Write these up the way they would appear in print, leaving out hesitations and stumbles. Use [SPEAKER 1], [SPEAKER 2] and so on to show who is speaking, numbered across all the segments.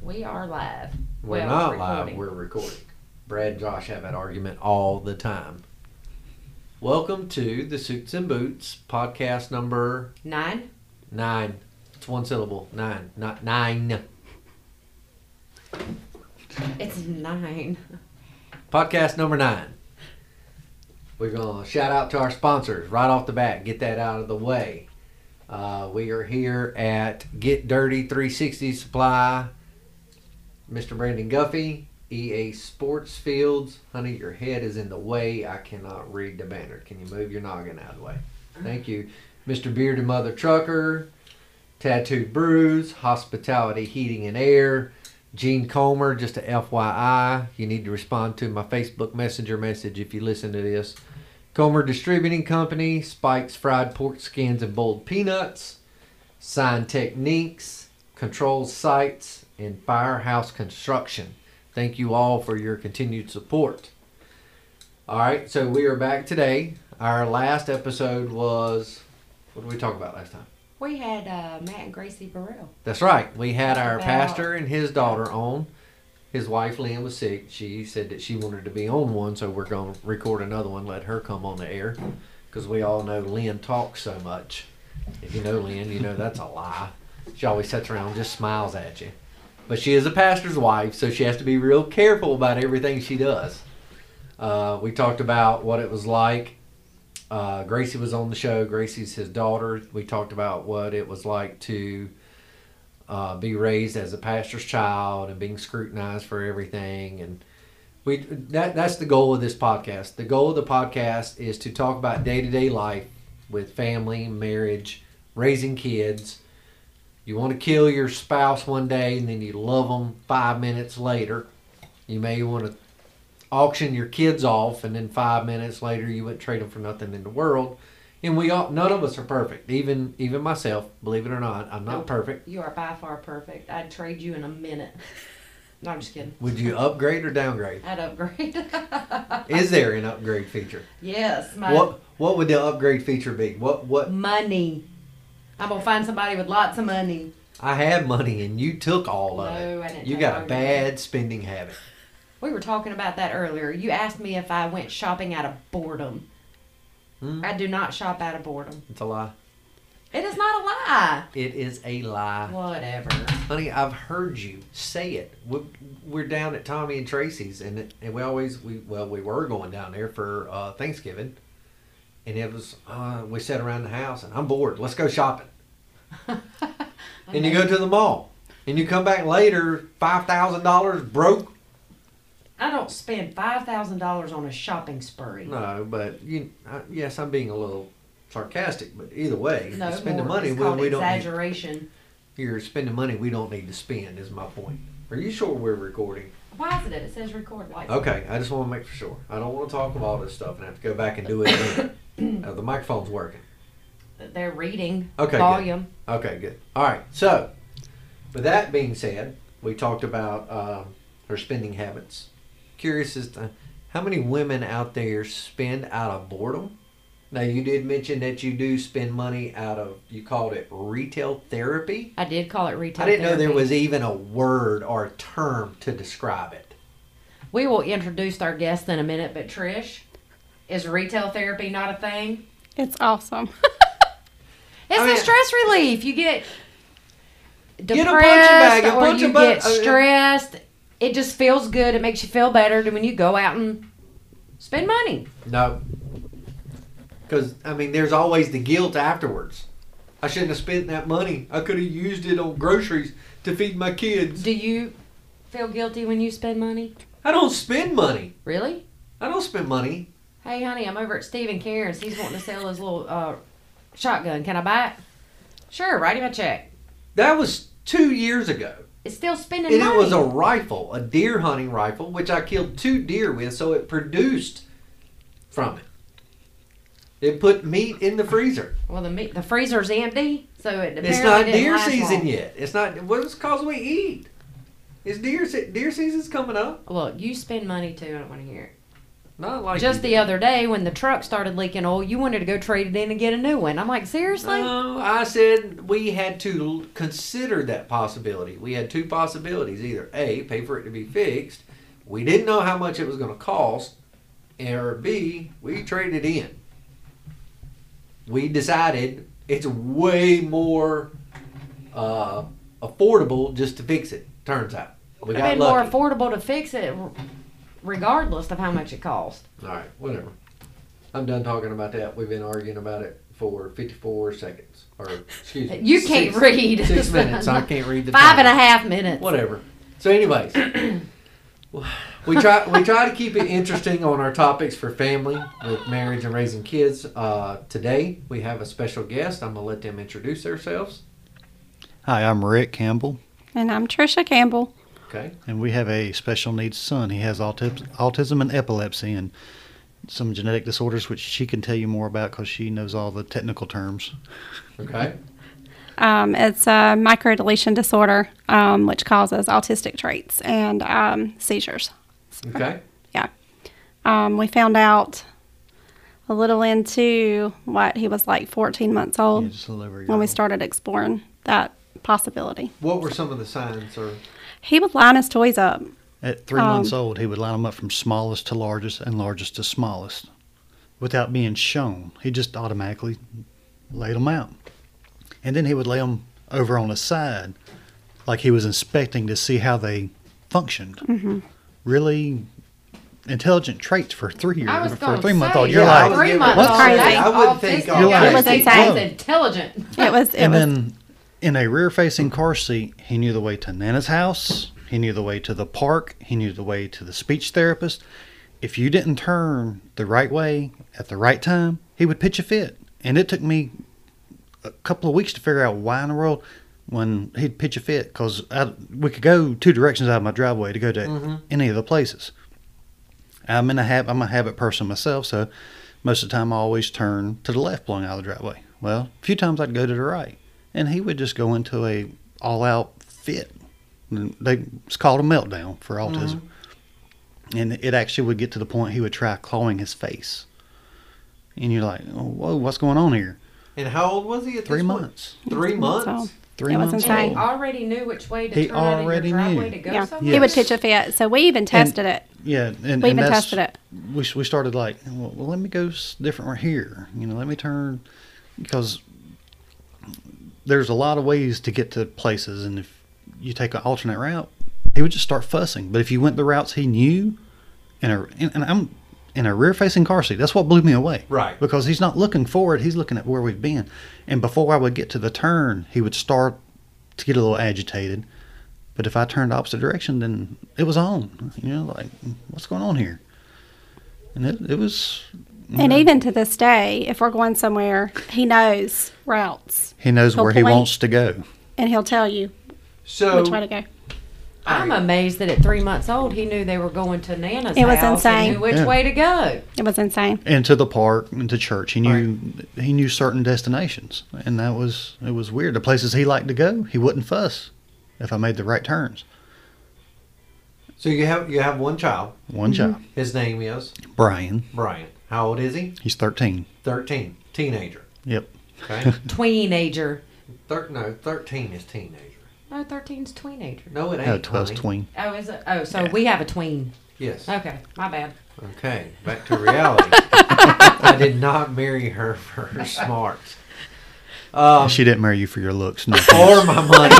[SPEAKER 1] We are live.
[SPEAKER 2] We're not live, we're recording. Brad and Josh have that argument all the time. Welcome to the Suits and Boots podcast number
[SPEAKER 1] 9.
[SPEAKER 2] 9. It's one syllable. 9, not 9.
[SPEAKER 1] It's 9.
[SPEAKER 2] Podcast number 9. We're going to shout out to our sponsors right off the bat. Get that out of the way. We are here at Get Dirty 360 Supply. Mr. Brandon Guffey, EA Sports Fields. Honey, your head is in the way. I cannot read the banner. Can you move your noggin out of the way? Thank you. Mr. Bearded Mother Trucker, Tattooed Brews, Hospitality Heating and Air, Gene Comer, just a FYI. You need to respond to my Facebook Messenger message if you listen to this. Comer Distributing Company, Spike's Fried Pork Skins and Boiled Peanuts, Sign Techniques, Control Sites, and Firehouse Construction. Thank you all for your continued support. All right, so we are back today. Our last episode was, what did we talk about last time?
[SPEAKER 1] We had Matt and Gracie Burrell.
[SPEAKER 2] That's right. We had our
[SPEAKER 1] About-
[SPEAKER 2] pastor and his daughter on. His wife, Lynn, was sick. She said that she wanted to be on one, so we're going to record another one, let her come on the air, because we all know Lynn talks so much. If you know Lynn, you know that's a lie. She always sits around and just smiles at you. But she is a pastor's wife, so she has to be real careful about everything she does. We talked about what it was like. Gracie was on the show. Gracie's his daughter. We talked about what it was like to be raised as a pastor's child and being scrutinized for everything. And that's the goal of this podcast. The goal of the podcast is to talk about day-to-day life with family, marriage, raising kids. You want to kill your spouse one day and then you love them 5 minutes later. You may want to auction your kids off and then 5 minutes later you wouldn't trade them for nothing in the world. And none of us are perfect. Even myself, believe it or not, I'm not perfect.
[SPEAKER 1] You are by far perfect. I'd trade you in a minute. No, I'm just kidding.
[SPEAKER 2] Would you upgrade or downgrade?
[SPEAKER 1] I'd upgrade.
[SPEAKER 2] Is there an upgrade feature?
[SPEAKER 1] Yes.
[SPEAKER 2] What would the upgrade feature be? What?
[SPEAKER 1] Money. I'm going to find somebody with lots of money.
[SPEAKER 2] I have money and you took all of it.
[SPEAKER 1] No, I didn't.
[SPEAKER 2] You
[SPEAKER 1] take
[SPEAKER 2] got
[SPEAKER 1] all
[SPEAKER 2] a
[SPEAKER 1] your
[SPEAKER 2] bad
[SPEAKER 1] money.
[SPEAKER 2] spending habit.
[SPEAKER 1] We were talking about that earlier. You asked me if I went shopping out of boredom. I do not shop out of boredom.
[SPEAKER 2] It's a lie.
[SPEAKER 1] It is not a lie.
[SPEAKER 2] It is a lie.
[SPEAKER 1] Whatever.
[SPEAKER 2] Honey, I've heard you say it. We're down at Tommy and Tracy's, and we were going down there for Thanksgiving, and it was we sat around the house, and I'm bored. Let's go shopping. And you go to the mall, and you come back later, $5,000 broke.
[SPEAKER 1] I don't spend $5,000 on a shopping spree.
[SPEAKER 2] No, but yes, I'm being a little sarcastic, but either way,
[SPEAKER 1] No,
[SPEAKER 2] you're spending
[SPEAKER 1] more.
[SPEAKER 2] money
[SPEAKER 1] It's called
[SPEAKER 2] we don't need.
[SPEAKER 1] exaggeration.
[SPEAKER 2] You're spending money we don't need to spend. Is my point. Are you sure we're recording?
[SPEAKER 1] Why is it? It says record like.
[SPEAKER 2] Okay, I just want to make sure. I don't want to talk about all this stuff and have to go back and do it again. The microphone's working.
[SPEAKER 1] They're reading
[SPEAKER 2] Okay,
[SPEAKER 1] volume.
[SPEAKER 2] Okay, good. All right, so with that being said, we talked about her spending habits. Curious as to how many women out there spend out of boredom. Now, you did mention that you do spend money out of, you called it retail therapy.
[SPEAKER 1] I did call it retail
[SPEAKER 2] I didn't know there
[SPEAKER 1] therapy.
[SPEAKER 2] was even a word or a term to describe it.
[SPEAKER 1] We will introduce our guest in a minute, but Trish, is retail therapy not a thing?
[SPEAKER 3] It's awesome.
[SPEAKER 1] It's
[SPEAKER 2] I mean-
[SPEAKER 1] a stress relief. You get
[SPEAKER 2] Get a punching
[SPEAKER 1] depressed
[SPEAKER 2] bag, a
[SPEAKER 1] or
[SPEAKER 2] punch
[SPEAKER 1] you
[SPEAKER 2] a button.
[SPEAKER 1] get stressed. It just feels good. It makes you feel better than when you go out and spend money.
[SPEAKER 2] No. Because, I mean, there's always the guilt afterwards. I shouldn't have spent that money. I could have used it on groceries to feed my kids.
[SPEAKER 1] Do you feel guilty when you spend money?
[SPEAKER 2] I don't spend money.
[SPEAKER 1] Really?
[SPEAKER 2] I don't spend money.
[SPEAKER 1] Hey, honey, I'm over at Stephen Cairns. He's wanting to sell his little shotgun. Can I buy it? Sure, write him a check.
[SPEAKER 2] That was 2 years ago.
[SPEAKER 1] It's still spending
[SPEAKER 2] And
[SPEAKER 1] money.
[SPEAKER 2] it was a rifle, a deer hunting rifle, which I killed 2 deer with, so it produced from it. It put meat in the freezer.
[SPEAKER 1] Well, the freezer's empty, so it apparently
[SPEAKER 2] It's not
[SPEAKER 1] didn't
[SPEAKER 2] deer
[SPEAKER 1] last
[SPEAKER 2] season
[SPEAKER 1] long.
[SPEAKER 2] yet. It's not. What is cause we eat? It's deer season's coming up.
[SPEAKER 1] Look, you spend money too. I don't want to hear it.
[SPEAKER 2] Not like
[SPEAKER 1] Just
[SPEAKER 2] you
[SPEAKER 1] the
[SPEAKER 2] did.
[SPEAKER 1] other day when the truck started leaking oil, you wanted to go trade it in and get a new one. I'm like, seriously?
[SPEAKER 2] No, I said we had to consider that possibility. We had two possibilities: either A, pay for it to be fixed. We didn't know how much it was going to cost, or B, we traded in. We decided it's way more affordable just to fix it. Turns out we
[SPEAKER 1] It'd
[SPEAKER 2] got
[SPEAKER 1] been more
[SPEAKER 2] lucky.
[SPEAKER 1] affordable to fix it regardless of how much it cost.
[SPEAKER 2] All right, whatever. I'm done talking about that. We've been arguing about it for 54 seconds, or excuse me.
[SPEAKER 1] You can't read.
[SPEAKER 2] 6 minutes. I can't read the
[SPEAKER 1] Five
[SPEAKER 2] time.
[SPEAKER 1] and a half minutes.
[SPEAKER 2] Whatever. So, anyways, we try to keep it interesting on our topics for family with marriage and raising kids. Today we have a special guest. I'm gonna let them introduce themselves.
[SPEAKER 3] Hi, I'm Rick Campbell,
[SPEAKER 4] And I'm Trisha Campbell.
[SPEAKER 2] Okay.
[SPEAKER 3] and we have a special needs son. He has autism and epilepsy and some genetic disorders, which she can tell you more about because she knows all the technical terms.
[SPEAKER 2] Okay.
[SPEAKER 4] It's a microdeletion disorder, which causes autistic traits and seizures.
[SPEAKER 2] Okay.
[SPEAKER 4] Yeah. We found out a little into what he was like 14 months old
[SPEAKER 3] Yeah, just a little over a year
[SPEAKER 4] when we
[SPEAKER 3] old.
[SPEAKER 4] started exploring that possibility.
[SPEAKER 2] What were some of the signs? Or
[SPEAKER 4] He would line his toys up.
[SPEAKER 3] At 3 months old, he would line them up from smallest to largest and largest to smallest without being shown. He just automatically laid them out. And then he would lay them over on the side like he was inspecting to see how they functioned.
[SPEAKER 4] Mm-hmm.
[SPEAKER 3] Really intelligent traits for 3 years.
[SPEAKER 1] I was
[SPEAKER 3] For
[SPEAKER 1] going
[SPEAKER 3] a
[SPEAKER 1] to
[SPEAKER 3] 3 month
[SPEAKER 1] say,
[SPEAKER 3] old. You're
[SPEAKER 2] yeah, I
[SPEAKER 3] like,
[SPEAKER 2] was
[SPEAKER 1] 3
[SPEAKER 2] giving-
[SPEAKER 1] months
[SPEAKER 4] What's
[SPEAKER 1] old.
[SPEAKER 4] crazy?
[SPEAKER 1] That's
[SPEAKER 2] I would think
[SPEAKER 1] autistic.
[SPEAKER 3] You're like-
[SPEAKER 4] It was
[SPEAKER 1] That's
[SPEAKER 4] insane.
[SPEAKER 1] intelligent.
[SPEAKER 4] It was
[SPEAKER 3] and then in a rear facing car seat, he knew the way to Nana's house. He knew the way to the park. He knew the way to the speech therapist. If you didn't turn the right way at the right time, he would pitch a fit. And it took me a couple of weeks to figure out why in the world when he'd pitch a fit, because we could go two directions out of my driveway to go to any of the places. I'm a habit person myself, so most of the time I always turn to the left blowing out of the driveway. Well, a few times I'd go to the right, and he would just go into a all-out fit. And it's called a meltdown for autism. And it actually would get to the point he would try clawing his face. And you're like, oh, whoa, what's going on here?
[SPEAKER 2] and how old was he at
[SPEAKER 3] 3
[SPEAKER 2] this point?
[SPEAKER 3] months.
[SPEAKER 2] 3 months.
[SPEAKER 4] So,
[SPEAKER 3] 3
[SPEAKER 4] It was
[SPEAKER 3] months
[SPEAKER 4] insane.
[SPEAKER 1] And he
[SPEAKER 3] old.
[SPEAKER 1] already knew which way to
[SPEAKER 3] He
[SPEAKER 1] turn out of your
[SPEAKER 3] already
[SPEAKER 1] driveway
[SPEAKER 3] knew.
[SPEAKER 1] to go
[SPEAKER 4] yeah,
[SPEAKER 1] somewhere.
[SPEAKER 4] he would
[SPEAKER 3] Yes.
[SPEAKER 4] pitch a fit. So we even tested it.
[SPEAKER 3] Yeah, and
[SPEAKER 4] We even
[SPEAKER 3] that's-
[SPEAKER 4] tested it.
[SPEAKER 3] We started like, well, let me go different right here. Let me turn, because there's a lot of ways to get to places, and if you take an alternate route, he would just start fussing. But if you went the routes he knew, and I'm in a rear-facing car seat, that's what blew me away.
[SPEAKER 2] Right.
[SPEAKER 3] Because he's not looking forward; he's looking at where we've been. And before I would get to the turn, he would start to get a little agitated. But if I turned the opposite direction, then it was on. Like, what's going on here? And it was.
[SPEAKER 4] And even to this day, if we're going somewhere, he knows routes
[SPEAKER 3] He knows
[SPEAKER 4] He'll
[SPEAKER 3] where he
[SPEAKER 4] point.
[SPEAKER 3] wants to go.
[SPEAKER 4] and he'll tell you
[SPEAKER 2] So
[SPEAKER 4] which way to go.
[SPEAKER 1] I'm amazed that at 3 months old he knew they were going to Nana's
[SPEAKER 4] It was
[SPEAKER 1] house
[SPEAKER 4] insane.
[SPEAKER 1] and knew which
[SPEAKER 3] Yeah.
[SPEAKER 1] way to go.
[SPEAKER 4] It was insane.
[SPEAKER 3] And to the park and to church. He knew certain destinations. And it was weird. The places he liked to go, he wouldn't fuss if I made the right turns.
[SPEAKER 2] So you have one child.
[SPEAKER 3] One child.
[SPEAKER 2] His name is
[SPEAKER 3] Brian.
[SPEAKER 2] Brian. How old is he?
[SPEAKER 3] He's 13.
[SPEAKER 2] 13. Teenager.
[SPEAKER 3] Yep.
[SPEAKER 2] Okay.
[SPEAKER 1] Tweenager.
[SPEAKER 2] 13 is teenager.
[SPEAKER 1] No, 13's tweenager.
[SPEAKER 2] No, it
[SPEAKER 3] No,
[SPEAKER 2] ain't.
[SPEAKER 3] 12's
[SPEAKER 2] honey.
[SPEAKER 3] tween.
[SPEAKER 1] Oh, is it? Oh, so we have a tween.
[SPEAKER 2] Yes.
[SPEAKER 1] Okay, my bad.
[SPEAKER 2] Okay. Back to reality. I did not marry her for her smarts.
[SPEAKER 3] She didn't marry you for your looks. No
[SPEAKER 2] Or
[SPEAKER 3] offense.
[SPEAKER 2] my money.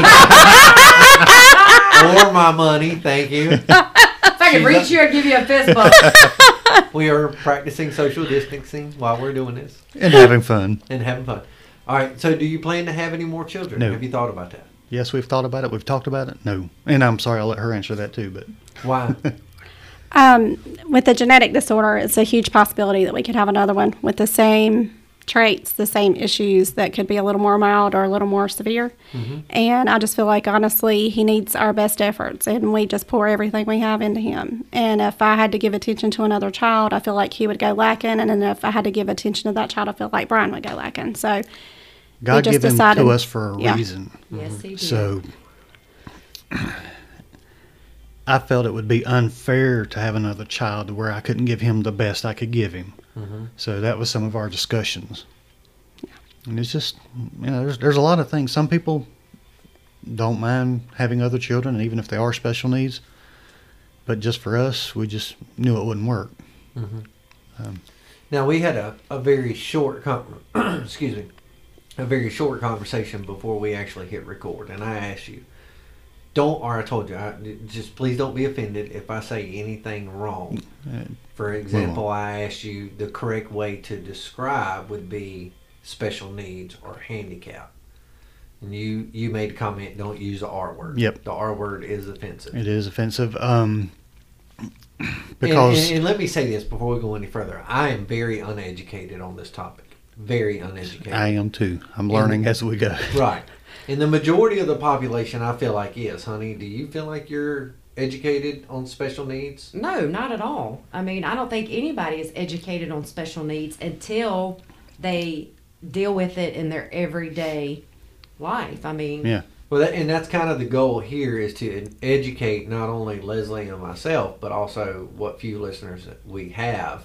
[SPEAKER 2] Or my money. Thank you.
[SPEAKER 1] If I could reach you, I'd give you a fist bump.
[SPEAKER 2] We are practicing social distancing while we're doing this
[SPEAKER 3] And having fun.
[SPEAKER 2] and having fun. All right. So, do you plan to have any more children?
[SPEAKER 3] No.
[SPEAKER 2] Have you thought about that?
[SPEAKER 3] Yes, we've thought about it. We've talked about it. No. And I'm sorry, I'll let her answer that too. But
[SPEAKER 2] Why?
[SPEAKER 4] With the genetic disorder, it's a huge possibility that we could have another one with the same traits, the same issues that could be a little more mild or a little more severe. And I just feel like, honestly, he needs our best efforts, and we just pour everything we have into him. And if I had to give attention to another child, I feel like he would go lacking. And then if I had to give attention to that child, I feel like Brian would go lacking. So
[SPEAKER 3] God
[SPEAKER 4] just
[SPEAKER 3] gave him
[SPEAKER 4] decided-
[SPEAKER 3] to us for a
[SPEAKER 4] yeah.
[SPEAKER 3] reason.
[SPEAKER 1] Yes, he did.
[SPEAKER 3] So I felt it would be unfair to have another child where I couldn't give him the best I could give him. So that was some of our discussions. And it's just, there's a lot of things. Some people don't mind having other children, even if they are special needs. But just for us, we just knew it wouldn't work.
[SPEAKER 2] Now, we had a very short, excuse me, a very short conversation before we actually hit record. And I asked you, I told you, just please don't be offended if I say anything wrong. For example, I asked you the correct way to describe would be special needs or handicap. And you made a comment, don't use the R word.
[SPEAKER 3] Yep.
[SPEAKER 2] The R word is offensive.
[SPEAKER 3] It is offensive. Because
[SPEAKER 2] and let me say this before we go any further. I am very uneducated on this topic. Very uneducated.
[SPEAKER 3] I am too. I'm learning as we go.
[SPEAKER 2] Right. And the majority of the population, I feel like, is. Honey, do you feel like you're educated on special needs?
[SPEAKER 1] No, not at all. I mean, I don't think anybody is educated on special needs until they deal with it in their everyday life. I mean,
[SPEAKER 3] Yeah.
[SPEAKER 2] Well, and that's kind of the goal here, is to educate not only Leslie and myself, but also what few listeners that we have.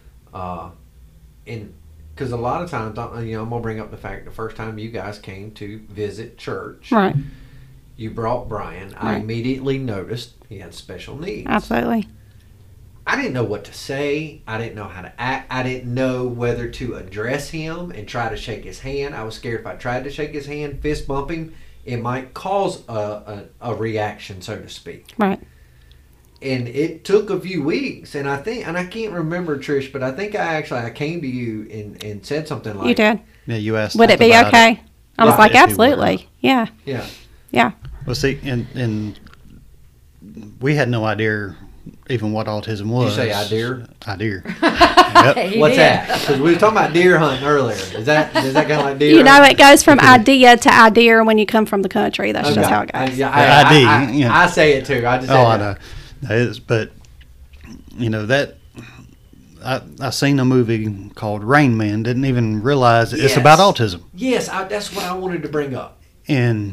[SPEAKER 2] Because a lot of times, I'm going to bring up the fact the first time you guys came to visit church,
[SPEAKER 4] Right.
[SPEAKER 2] you brought Brian. I
[SPEAKER 4] Right.
[SPEAKER 2] immediately noticed he had special needs.
[SPEAKER 4] Absolutely.
[SPEAKER 2] I didn't know what to say. I didn't know how to act. I didn't know whether to address him and try to shake his hand. I was scared if I tried to shake his hand, fist bump him, it might cause a reaction, so to speak.
[SPEAKER 4] Right.
[SPEAKER 2] And it took a few weeks, and I can't remember, Trish, but I think I came to you and said something like,
[SPEAKER 4] You did.
[SPEAKER 3] Yeah, you asked.
[SPEAKER 4] Would it be
[SPEAKER 3] about
[SPEAKER 4] okay? I was
[SPEAKER 2] Right.
[SPEAKER 4] like,
[SPEAKER 3] If he would.
[SPEAKER 4] absolutely. Yeah.
[SPEAKER 2] yeah,
[SPEAKER 4] Yeah.
[SPEAKER 3] Well, see, and we had no idea even what autism was.
[SPEAKER 2] say idea?
[SPEAKER 3] Idea. Yep.
[SPEAKER 1] He
[SPEAKER 2] what's
[SPEAKER 1] did.
[SPEAKER 2] that? Because we were talking about deer hunting earlier. Is that kind of like deer?
[SPEAKER 4] You know,
[SPEAKER 2] hunting?
[SPEAKER 4] it goes from idea to idea when you come from the country. That's just how it goes.
[SPEAKER 3] Yeah.
[SPEAKER 2] I say it too. I just
[SPEAKER 3] Oh,
[SPEAKER 2] say
[SPEAKER 3] I
[SPEAKER 2] that.
[SPEAKER 3] know. That is, but that I seen a movie called Rain Man. Didn't even realize it's
[SPEAKER 2] Yes.
[SPEAKER 3] about autism.
[SPEAKER 2] Yes, that's what I wanted to bring up.
[SPEAKER 3] And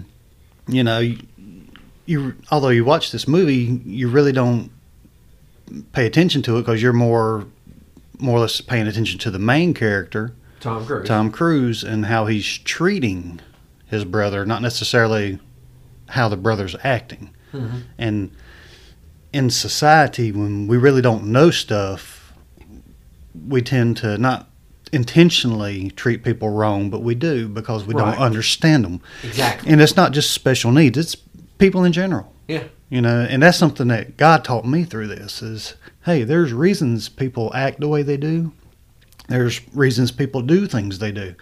[SPEAKER 3] you although you watch this movie, you really don't pay attention to it because you're more or less paying attention to the main character, Tom Cruise, and how he's treating his brother, not necessarily how the brother's acting.
[SPEAKER 2] Mm-hmm.
[SPEAKER 3] And in society, when we really don't know stuff, we tend to not intentionally treat people wrong, but we do because we
[SPEAKER 2] Right.
[SPEAKER 3] don't understand them.
[SPEAKER 2] Exactly.
[SPEAKER 3] And it's not just special needs, it's people in general.
[SPEAKER 2] Yeah.
[SPEAKER 3] And that's something that God taught me through this is, hey, there's reasons people act the way they do. There's reasons people do things they do.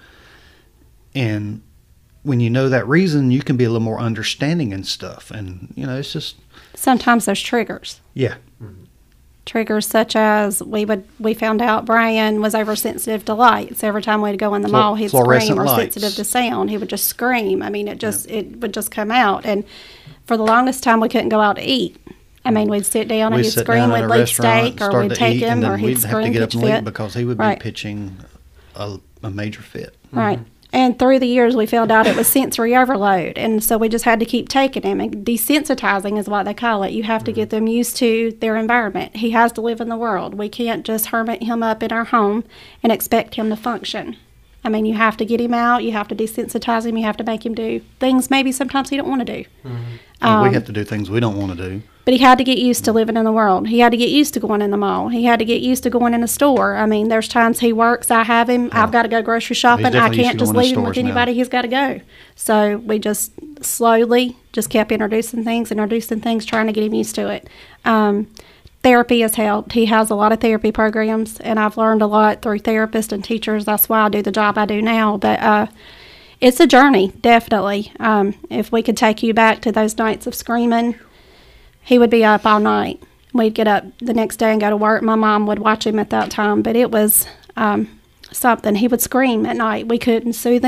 [SPEAKER 3] And when you know that reason, you can be a little more understanding and stuff. And, it's just,
[SPEAKER 4] Sometimes there's triggers.
[SPEAKER 3] yeah.
[SPEAKER 4] Triggers such as we found out Brian was oversensitive to lights. Every time we'd go in the mall, he'd
[SPEAKER 3] fluorescent
[SPEAKER 4] scream, or
[SPEAKER 3] lights.
[SPEAKER 4] sensitive to sound. He would just scream. I mean, it would just come out. And for the longest time, we couldn't go out to eat. I mean, we'd sit down and
[SPEAKER 3] We'd
[SPEAKER 4] he'd
[SPEAKER 3] sit
[SPEAKER 4] scream,
[SPEAKER 3] down at
[SPEAKER 4] we'd
[SPEAKER 3] a
[SPEAKER 4] leave
[SPEAKER 3] restaurant,
[SPEAKER 4] steak, or
[SPEAKER 3] start
[SPEAKER 4] we'd
[SPEAKER 3] to
[SPEAKER 4] take
[SPEAKER 3] eat,
[SPEAKER 4] him,
[SPEAKER 3] and
[SPEAKER 4] or
[SPEAKER 3] then
[SPEAKER 4] he'd
[SPEAKER 3] we'd have to
[SPEAKER 4] scream,
[SPEAKER 3] get up
[SPEAKER 4] pitch
[SPEAKER 3] and leave
[SPEAKER 4] fit.
[SPEAKER 3] because he would
[SPEAKER 4] Right.
[SPEAKER 3] be pitching a major fit.
[SPEAKER 4] Right. And through the years, we found out it was sensory overload. And so we just had to keep taking him. And desensitizing is what they call it. You have to get them used to their environment. He has to live in the world. We can't just hermit him up in our home and expect him to function. I mean, you have to get him out. You have to desensitize him. You have to make him do things maybe sometimes he don't want to do.
[SPEAKER 3] And we have to do things we don't want to do.
[SPEAKER 4] But he had to get used to living in the world. He had to get used to going in the mall. He had to get used to going in a store. I mean, there's times he works, I have him, I've got to go grocery shopping. I
[SPEAKER 3] definitely used
[SPEAKER 4] can't
[SPEAKER 3] to
[SPEAKER 4] just
[SPEAKER 3] going to
[SPEAKER 4] leave him with
[SPEAKER 3] stores now.
[SPEAKER 4] anybody. He's got to go. So we just slowly just kept introducing things, trying to get him used to it. Therapy has helped. He has a lot of therapy programs, and I've learned a lot through therapists and teachers. That's why I do the job I do now. But it's a journey, definitely. If we could take you back to those nights of screaming, he would be up all night. We'd get up the next day and go to work. My mom would watch him at that time, but it was something. He would scream at night. We couldn't soothe him.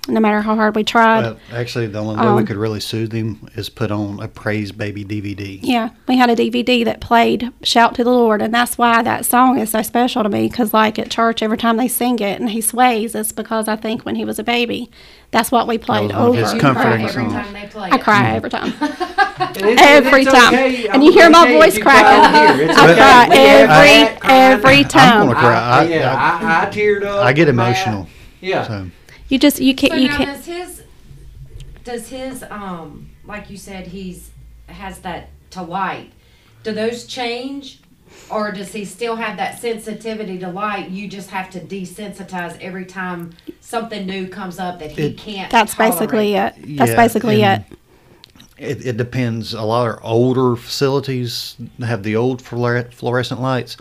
[SPEAKER 4] no matter how hard we tried.
[SPEAKER 3] Well, actually, the only way we could really soothe him is put on a Praise Baby DVD.
[SPEAKER 4] Yeah, we had a DVD that played "Shout to the Lord," and that's why that song is so special to me. Because, like at church, every time they sing it and he sways, it's because I think when he was a baby, that's what we played
[SPEAKER 3] That was one of
[SPEAKER 4] over.
[SPEAKER 3] his
[SPEAKER 1] You
[SPEAKER 3] comforting
[SPEAKER 1] cry every
[SPEAKER 3] songs.
[SPEAKER 1] time they play
[SPEAKER 4] I
[SPEAKER 1] it.
[SPEAKER 4] cry every time.
[SPEAKER 2] And it's-
[SPEAKER 4] Every
[SPEAKER 2] it's
[SPEAKER 4] time.
[SPEAKER 2] okay.
[SPEAKER 4] And you hear my
[SPEAKER 2] Okay
[SPEAKER 4] voice
[SPEAKER 2] if you cry
[SPEAKER 4] cracking.
[SPEAKER 2] on here. It's
[SPEAKER 4] I
[SPEAKER 2] okay.
[SPEAKER 4] cry
[SPEAKER 2] We have that crying.
[SPEAKER 4] every
[SPEAKER 3] I'm
[SPEAKER 4] time.
[SPEAKER 3] gonna cry.
[SPEAKER 2] I teared up.
[SPEAKER 3] I get
[SPEAKER 2] with that.
[SPEAKER 3] emotional.
[SPEAKER 2] Yeah.
[SPEAKER 3] So
[SPEAKER 4] You can't.
[SPEAKER 1] So
[SPEAKER 4] You
[SPEAKER 1] now
[SPEAKER 4] can't.
[SPEAKER 1] does his like you said has that to light. Do those change, or does he still have that sensitivity to light? You just have to desensitize every time something new comes up that he can't.
[SPEAKER 4] That's basically
[SPEAKER 1] tolerate.
[SPEAKER 4] it. That's
[SPEAKER 3] Yeah,
[SPEAKER 4] basically it.
[SPEAKER 3] and it depends. A lot of older facilities have the old fluorescent lights.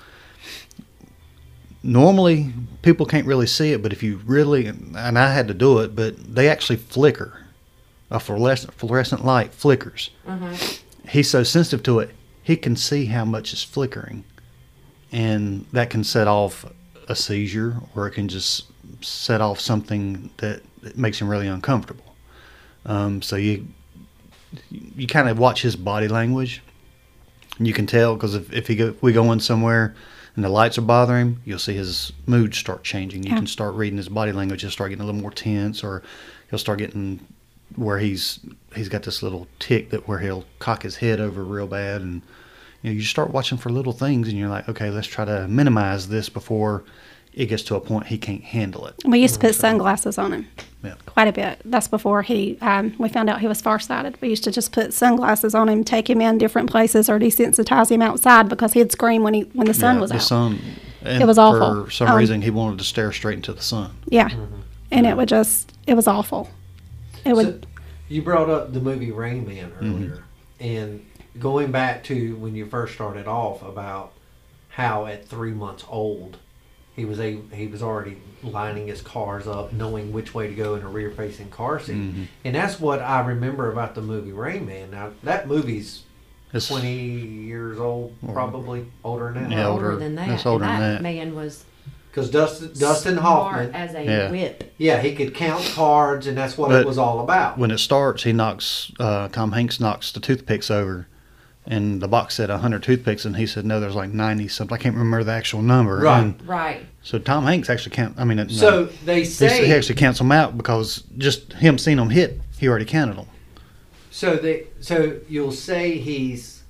[SPEAKER 3] Normally, people can't really see it, but if you really, and I had to do it, but they actually flicker. A fluorescent light flickers. He's so sensitive to it, he can see how much is flickering. And that can set off a seizure, or it can just set off something that makes him really uncomfortable. So you kind of watch his body language. And you can tell, because if we go in somewhere and the lights are bothering him, you'll see his mood start changing. You can start reading his body language. He'll start getting a little more tense, or he'll start getting where he's got this little tick that where he'll cock his head over real bad. And you just start watching for little things, and you're like, okay, let's try to minimize this before it gets to a point he can't handle it.
[SPEAKER 4] We used to put sunglasses on him.
[SPEAKER 3] Yeah.
[SPEAKER 4] Quite a bit. That's before we found out he was farsighted. We used to just put sunglasses on him, take him in different places, or desensitize him outside because he'd scream when the sun was
[SPEAKER 3] the
[SPEAKER 4] out.
[SPEAKER 3] sun. And
[SPEAKER 4] It was awful.
[SPEAKER 3] For some reason, he wanted to stare straight into the sun.
[SPEAKER 4] Yeah, and it was awful. It would.
[SPEAKER 2] So, you brought up the movie Rain Man earlier, and going back to when you first started off about how at 3 months old he was already lining his cars up, knowing which way to go in a rear-facing car seat, and that's what I remember about the movie Rain Man. Now that movie's
[SPEAKER 3] It's
[SPEAKER 2] 20 years old, probably older than that.
[SPEAKER 3] Yeah,
[SPEAKER 1] older
[SPEAKER 3] older.
[SPEAKER 1] than that.
[SPEAKER 3] That's older
[SPEAKER 1] and
[SPEAKER 3] than that.
[SPEAKER 1] man was
[SPEAKER 2] Because Dustin
[SPEAKER 1] smart
[SPEAKER 2] Hoffman,
[SPEAKER 1] as a
[SPEAKER 3] Yeah.
[SPEAKER 1] whip.
[SPEAKER 2] yeah, he could count cards, and that's what
[SPEAKER 3] But
[SPEAKER 2] it was all about.
[SPEAKER 3] when it starts, Tom Hanks knocks the toothpicks over, and the box said 100 toothpicks, and he said, no, there's like 90 something. I can't remember the actual number.
[SPEAKER 2] Right.
[SPEAKER 3] And
[SPEAKER 1] Right.
[SPEAKER 3] so Tom Hanks actually
[SPEAKER 2] So they say
[SPEAKER 3] he actually counts them out because just him seeing them hit, he already counted them.
[SPEAKER 2] So you'll say he's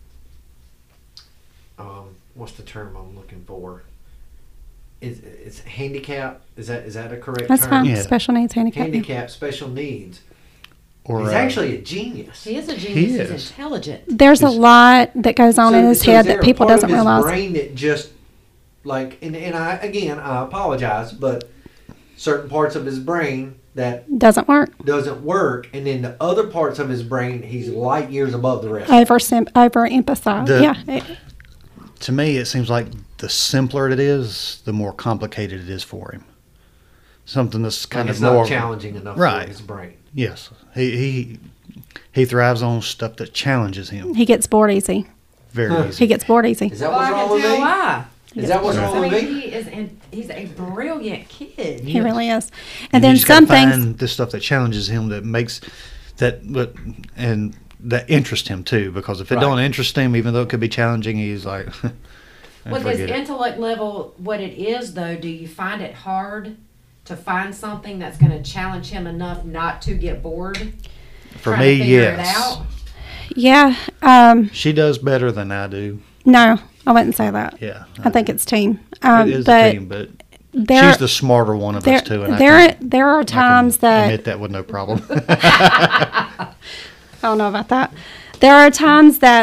[SPEAKER 2] what's the term I'm looking for? It's handicap. Is that a correct
[SPEAKER 4] That's
[SPEAKER 2] term?
[SPEAKER 4] fine.
[SPEAKER 3] Yeah.
[SPEAKER 4] Special needs handicap.
[SPEAKER 2] Handicap, special needs.
[SPEAKER 3] Or
[SPEAKER 2] He's actually a genius.
[SPEAKER 1] He is a genius. He's
[SPEAKER 3] is.
[SPEAKER 1] intelligent.
[SPEAKER 4] There's a lot that goes on in his
[SPEAKER 2] is
[SPEAKER 4] head
[SPEAKER 2] there
[SPEAKER 4] that
[SPEAKER 2] a
[SPEAKER 4] people
[SPEAKER 2] part
[SPEAKER 4] doesn't
[SPEAKER 2] of his
[SPEAKER 4] realize.
[SPEAKER 2] brain that just like and I apologize, but certain parts of his brain that
[SPEAKER 4] Doesn't work.
[SPEAKER 2] doesn't work, and then the other parts of his brain he's light years above the rest.
[SPEAKER 4] Over emphasize.
[SPEAKER 3] The-
[SPEAKER 4] Yeah.
[SPEAKER 3] To me, it seems like the simpler it is, the more complicated it is for him. Something that's
[SPEAKER 2] Kind
[SPEAKER 3] kind
[SPEAKER 2] it's
[SPEAKER 3] of more
[SPEAKER 2] not challenging enough
[SPEAKER 3] Right.
[SPEAKER 2] for his brain.
[SPEAKER 3] Yes, he thrives on stuff that challenges him
[SPEAKER 4] He gets bored easy.
[SPEAKER 3] very
[SPEAKER 4] He
[SPEAKER 3] easy.
[SPEAKER 4] gets bored easy.
[SPEAKER 2] Is that
[SPEAKER 1] Well,
[SPEAKER 2] what's
[SPEAKER 1] I
[SPEAKER 2] wrong
[SPEAKER 1] can
[SPEAKER 2] with
[SPEAKER 1] tell
[SPEAKER 2] me?
[SPEAKER 1] why.
[SPEAKER 2] Is that what's
[SPEAKER 1] I
[SPEAKER 2] wrong with
[SPEAKER 1] mean,
[SPEAKER 2] me?
[SPEAKER 1] he's a brilliant kid.
[SPEAKER 4] He really is.
[SPEAKER 3] And
[SPEAKER 4] And
[SPEAKER 3] you
[SPEAKER 4] then
[SPEAKER 3] just gotta
[SPEAKER 4] some things.
[SPEAKER 3] find this stuff that challenges him, that makes that interest him too. Because if it
[SPEAKER 2] Right.
[SPEAKER 3] don't interest him, even though it could be challenging, he's like,
[SPEAKER 1] With his
[SPEAKER 3] forget it.
[SPEAKER 1] intellect level, what it is though, do you find it hard to find something that's going to challenge him enough not to get bored?
[SPEAKER 3] For
[SPEAKER 1] trying
[SPEAKER 3] me,
[SPEAKER 1] to figure it
[SPEAKER 3] yes.
[SPEAKER 1] out?
[SPEAKER 4] Yeah.
[SPEAKER 3] She does better than I do.
[SPEAKER 4] No, I wouldn't say that.
[SPEAKER 3] Yeah,
[SPEAKER 4] I think it's team.
[SPEAKER 3] it is
[SPEAKER 4] but
[SPEAKER 3] a team, but
[SPEAKER 4] there,
[SPEAKER 3] she's the smarter one of
[SPEAKER 4] there,
[SPEAKER 3] us too. And
[SPEAKER 4] there are
[SPEAKER 3] I can
[SPEAKER 4] times that
[SPEAKER 3] admit that with no problem.
[SPEAKER 4] I don't know about that. There are times that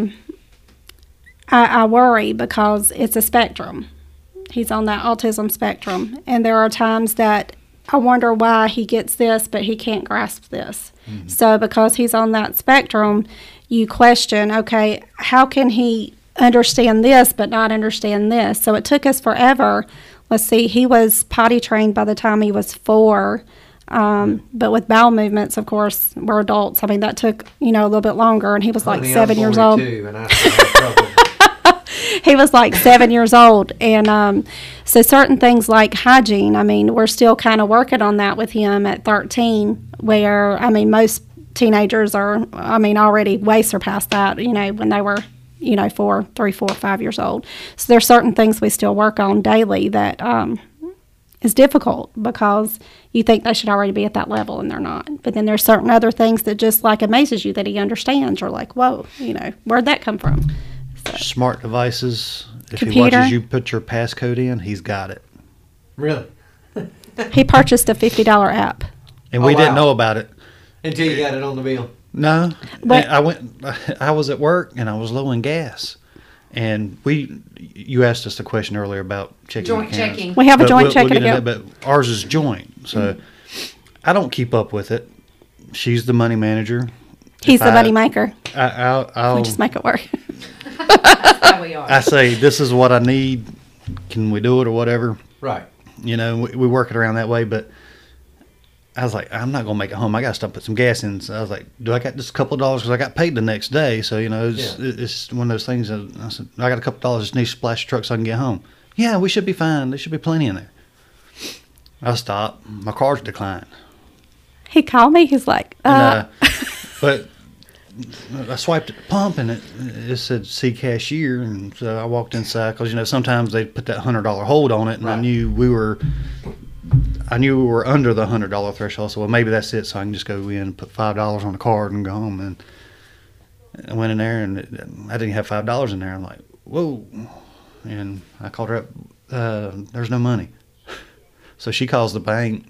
[SPEAKER 4] I worry because it's a spectrum. He's on that autism spectrum. And there are times that I wonder why he gets this, but he can't grasp this. So because he's on that spectrum, you question, okay, how can he understand this but not understand this? So it took us forever. Let's see, he was potty trained by the time he was 4. But with bowel movements, of course, we're adults. I mean, that took, a little bit longer, and he was like
[SPEAKER 2] Honey,
[SPEAKER 4] 7
[SPEAKER 2] I'm
[SPEAKER 4] years old.
[SPEAKER 2] 42, and I still have trouble.
[SPEAKER 4] he was like 7 years old. And so certain things like hygiene, I mean, we're still kind of working on that with him at 13, where, I mean, most teenagers are, I mean, already way surpassed that, you know, when they were, you know, 3, 4, 5 years old. So there's certain things we still work on daily that is difficult because you think they should already be at that level and they're not. But then there's certain other things that just like amazes you that he understands. You're like, whoa, you know, where'd that come from? So,
[SPEAKER 3] Smart devices. If he
[SPEAKER 4] Computer.
[SPEAKER 3] watches you put your passcode in, he's got it.
[SPEAKER 2] Really?
[SPEAKER 4] he purchased a $50 app.
[SPEAKER 3] And
[SPEAKER 2] Oh,
[SPEAKER 3] we didn't
[SPEAKER 2] wow.
[SPEAKER 3] know about it.
[SPEAKER 2] Until you got it on the bill.
[SPEAKER 3] No,
[SPEAKER 4] But-
[SPEAKER 3] I was at work and I was low in gas, and you asked us the question earlier about checking
[SPEAKER 1] Joint
[SPEAKER 3] accounts.
[SPEAKER 1] checking.
[SPEAKER 4] We have a
[SPEAKER 3] But
[SPEAKER 4] joint
[SPEAKER 3] we'll
[SPEAKER 4] checking
[SPEAKER 3] get into
[SPEAKER 4] account.
[SPEAKER 3] that, but ours is joint, so I don't keep up with it. She's the money manager.
[SPEAKER 4] He's
[SPEAKER 3] If
[SPEAKER 4] the
[SPEAKER 3] I-
[SPEAKER 4] money maker.
[SPEAKER 3] I'll
[SPEAKER 4] We just make it work.
[SPEAKER 1] That's how we are.
[SPEAKER 3] I say this is what I need. Can we do it or whatever?
[SPEAKER 2] Right.
[SPEAKER 3] You know, we work it around that way. But I was like, I'm not gonna make it home. I gotta stop and put some gas in. So I was like, do I got just a couple of dollars because I got paid the next day? So you know, it's one of those things. That I said, I got a couple of dollars. Just need to splash the truck so I can get home. Yeah, we should be fine. There should be plenty in there. I stopped. My car's declined.
[SPEAKER 4] He called me. He's like,
[SPEAKER 3] And, but I swiped at the pump and it said see cashier, and so I walked inside because you know sometimes they put that $100 hold on it, and I
[SPEAKER 2] Right.
[SPEAKER 3] knew we were under the $100 threshold. So well, maybe that's it. So I can just go in and put $5 on the card and go home. And I went in there and I didn't have $5 in there. I'm like, whoa! And I called her up. There's no money. So she calls the bank.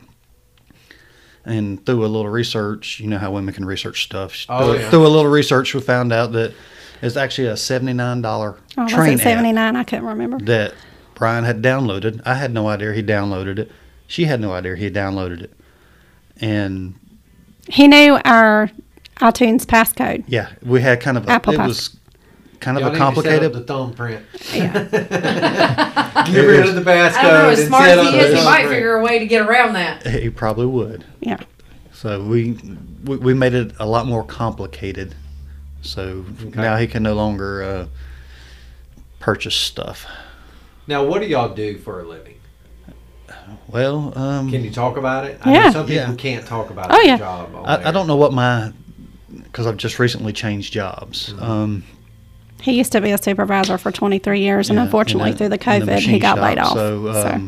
[SPEAKER 3] And through a little research, you know how women can research stuff.
[SPEAKER 2] Oh, yeah.
[SPEAKER 3] Through a little research, we found out that it's actually a $79
[SPEAKER 4] oh, was
[SPEAKER 3] train
[SPEAKER 4] it
[SPEAKER 3] app
[SPEAKER 4] 79? I couldn't remember.
[SPEAKER 3] that Brian had downloaded. I had no idea he downloaded it. She had no idea he had downloaded it. And
[SPEAKER 4] He knew our iTunes passcode.
[SPEAKER 3] yeah, we had kind of
[SPEAKER 4] Apple
[SPEAKER 3] it
[SPEAKER 4] Pass.
[SPEAKER 3] was kind of
[SPEAKER 2] Y'all
[SPEAKER 3] a
[SPEAKER 2] need to set up
[SPEAKER 3] complicated.
[SPEAKER 2] the thumbprint.
[SPEAKER 4] Yeah.
[SPEAKER 2] Get rid of the passcode.
[SPEAKER 1] I don't know, as
[SPEAKER 2] and
[SPEAKER 1] smart
[SPEAKER 2] set
[SPEAKER 1] as
[SPEAKER 2] up
[SPEAKER 1] he
[SPEAKER 2] the
[SPEAKER 1] is, he might
[SPEAKER 2] thumbprint.
[SPEAKER 1] figure a way to get around that.
[SPEAKER 3] He probably would.
[SPEAKER 4] Yeah.
[SPEAKER 3] So we made it a lot more complicated. So now he can no longer purchase stuff.
[SPEAKER 2] Now, what do y'all do for a living?
[SPEAKER 3] Well,
[SPEAKER 2] Can you talk about it? I know
[SPEAKER 4] Yeah.
[SPEAKER 2] some people
[SPEAKER 3] Yeah.
[SPEAKER 2] can't talk about
[SPEAKER 4] Oh,
[SPEAKER 2] their
[SPEAKER 4] yeah.
[SPEAKER 2] job. on
[SPEAKER 3] I
[SPEAKER 2] air.
[SPEAKER 3] don't know what because I've just recently changed jobs.
[SPEAKER 4] He used to be a supervisor for 23 years, and
[SPEAKER 3] Yeah,
[SPEAKER 4] unfortunately,
[SPEAKER 3] in
[SPEAKER 4] through the
[SPEAKER 3] in
[SPEAKER 4] COVID,
[SPEAKER 3] machine
[SPEAKER 4] he got
[SPEAKER 3] shop.
[SPEAKER 4] laid off.
[SPEAKER 3] So,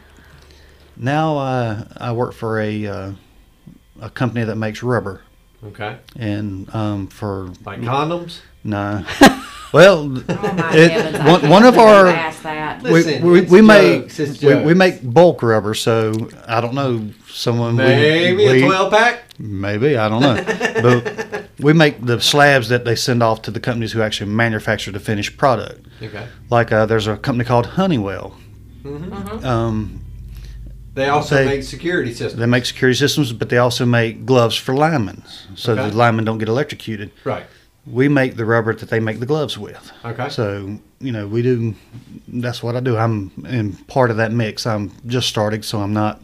[SPEAKER 3] now I work for a company that makes rubber,
[SPEAKER 2] Okay.
[SPEAKER 3] and for
[SPEAKER 2] Like condoms?
[SPEAKER 3] no, well,
[SPEAKER 1] Oh my
[SPEAKER 3] it-
[SPEAKER 1] heavens! I
[SPEAKER 3] one-
[SPEAKER 1] can't
[SPEAKER 3] one of
[SPEAKER 1] believe
[SPEAKER 3] our-
[SPEAKER 1] you asked that.
[SPEAKER 2] Listen,
[SPEAKER 3] we
[SPEAKER 2] it's
[SPEAKER 3] make
[SPEAKER 2] jokes, it's
[SPEAKER 3] we
[SPEAKER 2] jokes.
[SPEAKER 3] make bulk rubber. So I don't know someone
[SPEAKER 2] Maybe
[SPEAKER 3] we,
[SPEAKER 2] a 12 pack?
[SPEAKER 3] Maybe, I don't know. But we make the slabs that they send off to the companies who actually manufacture the finished product.
[SPEAKER 2] Okay.
[SPEAKER 3] Like there's a company called Honeywell.
[SPEAKER 2] Mm-hmm. They also
[SPEAKER 3] They-
[SPEAKER 2] make security systems.
[SPEAKER 3] They make security systems, but they also make gloves for linemen, so
[SPEAKER 2] Okay.
[SPEAKER 3] the linemen don't get electrocuted.
[SPEAKER 2] Right.
[SPEAKER 3] We make the rubber that they make the gloves with.
[SPEAKER 2] Okay.
[SPEAKER 3] So, you know, we do, that's what I do. I'm in part of that mix. I'm just starting, so I'm not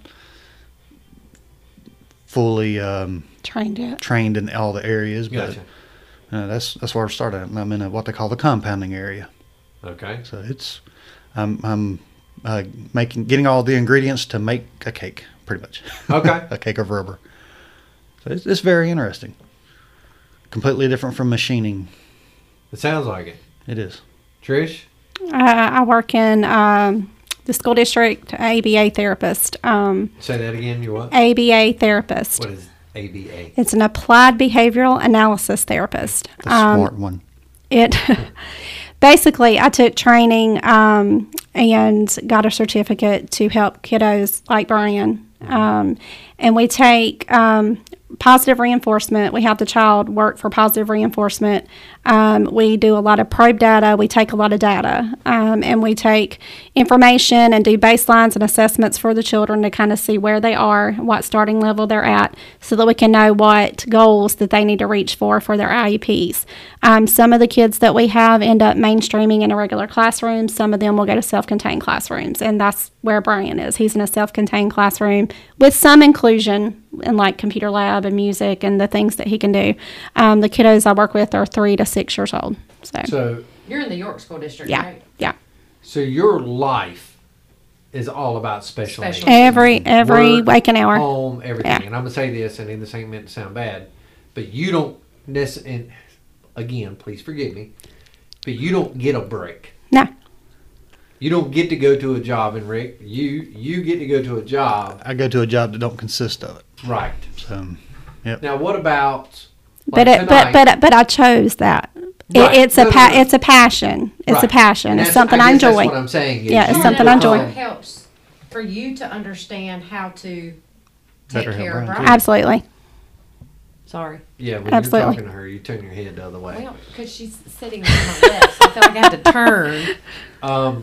[SPEAKER 3] fully
[SPEAKER 4] Trained it.
[SPEAKER 3] trained in all the areas, but
[SPEAKER 2] Gotcha.
[SPEAKER 3] that's where I started. I'm in what they call the compounding area.
[SPEAKER 2] Okay.
[SPEAKER 3] So it's, I'm getting all the ingredients to make a cake, pretty much.
[SPEAKER 2] Okay.
[SPEAKER 3] A cake of rubber. So it's very interesting. Completely different from machining.
[SPEAKER 2] It sounds like it.
[SPEAKER 3] It is.
[SPEAKER 2] Trish?
[SPEAKER 4] I work in the school district, ABA therapist.
[SPEAKER 2] Say that again. You what?
[SPEAKER 4] ABA therapist.
[SPEAKER 2] What is ABA?
[SPEAKER 4] It's an applied behavioral analysis therapist.
[SPEAKER 3] The smart one.
[SPEAKER 4] It basically, I took training and got a certificate to help kiddos like Brian. And we take positive reinforcement. We have the child work for positive reinforcement. We do a lot of probe data. We take a lot of data. And we take information and do baselines and assessments for the children to kind of see where they are, what starting level they're at, so that we can know what goals that they need to reach for their IEPs. Some of the kids that we have end up mainstreaming in a regular classroom. Some of them will go to self-contained classrooms, and that's where Brian is. He's in a self-contained classroom with some inclusion in like computer lab and music and the things that he can do. The kiddos I work with are 3 to 6 years old. So
[SPEAKER 2] So
[SPEAKER 1] You're in the York School District,
[SPEAKER 4] Yeah,
[SPEAKER 1] right?
[SPEAKER 4] yeah.
[SPEAKER 2] So your life is all about special needs.
[SPEAKER 1] Special.
[SPEAKER 4] Every
[SPEAKER 2] Work,
[SPEAKER 4] waking hour.
[SPEAKER 2] home, everything.
[SPEAKER 4] Yeah.
[SPEAKER 2] And I'm gonna say this, and this ain't meant to sound bad, but you don't necessarily. Again, please forgive me, but you don't get a break.
[SPEAKER 4] No.
[SPEAKER 2] You don't get to go to a job, and Rick, you get to go to a job,
[SPEAKER 3] I go to a job that don't consist of it.
[SPEAKER 2] right?
[SPEAKER 3] So,
[SPEAKER 2] Now, what about?
[SPEAKER 4] But
[SPEAKER 2] like
[SPEAKER 4] it,
[SPEAKER 2] tonight?
[SPEAKER 4] but I chose that.
[SPEAKER 2] Right.
[SPEAKER 4] It's a
[SPEAKER 2] No, no, no.
[SPEAKER 4] it's a passion. It's a
[SPEAKER 2] Right.
[SPEAKER 4] passion.
[SPEAKER 2] And
[SPEAKER 4] It's
[SPEAKER 2] that's-
[SPEAKER 4] something I
[SPEAKER 2] guess
[SPEAKER 4] enjoy.
[SPEAKER 2] That's what I'm saying. Is
[SPEAKER 4] Yeah, it's
[SPEAKER 2] you
[SPEAKER 4] something I
[SPEAKER 2] become-
[SPEAKER 4] enjoy.
[SPEAKER 1] It helps for you to understand how to take
[SPEAKER 3] Better help
[SPEAKER 1] care of
[SPEAKER 3] Brian,
[SPEAKER 1] Brian.
[SPEAKER 4] Absolutely.
[SPEAKER 1] Sorry.
[SPEAKER 2] Yeah, when
[SPEAKER 4] Absolutely.
[SPEAKER 2] you're talking to her, you turn your head the other way.
[SPEAKER 1] Well, because she's sitting on my left, so I feel like I have to turn.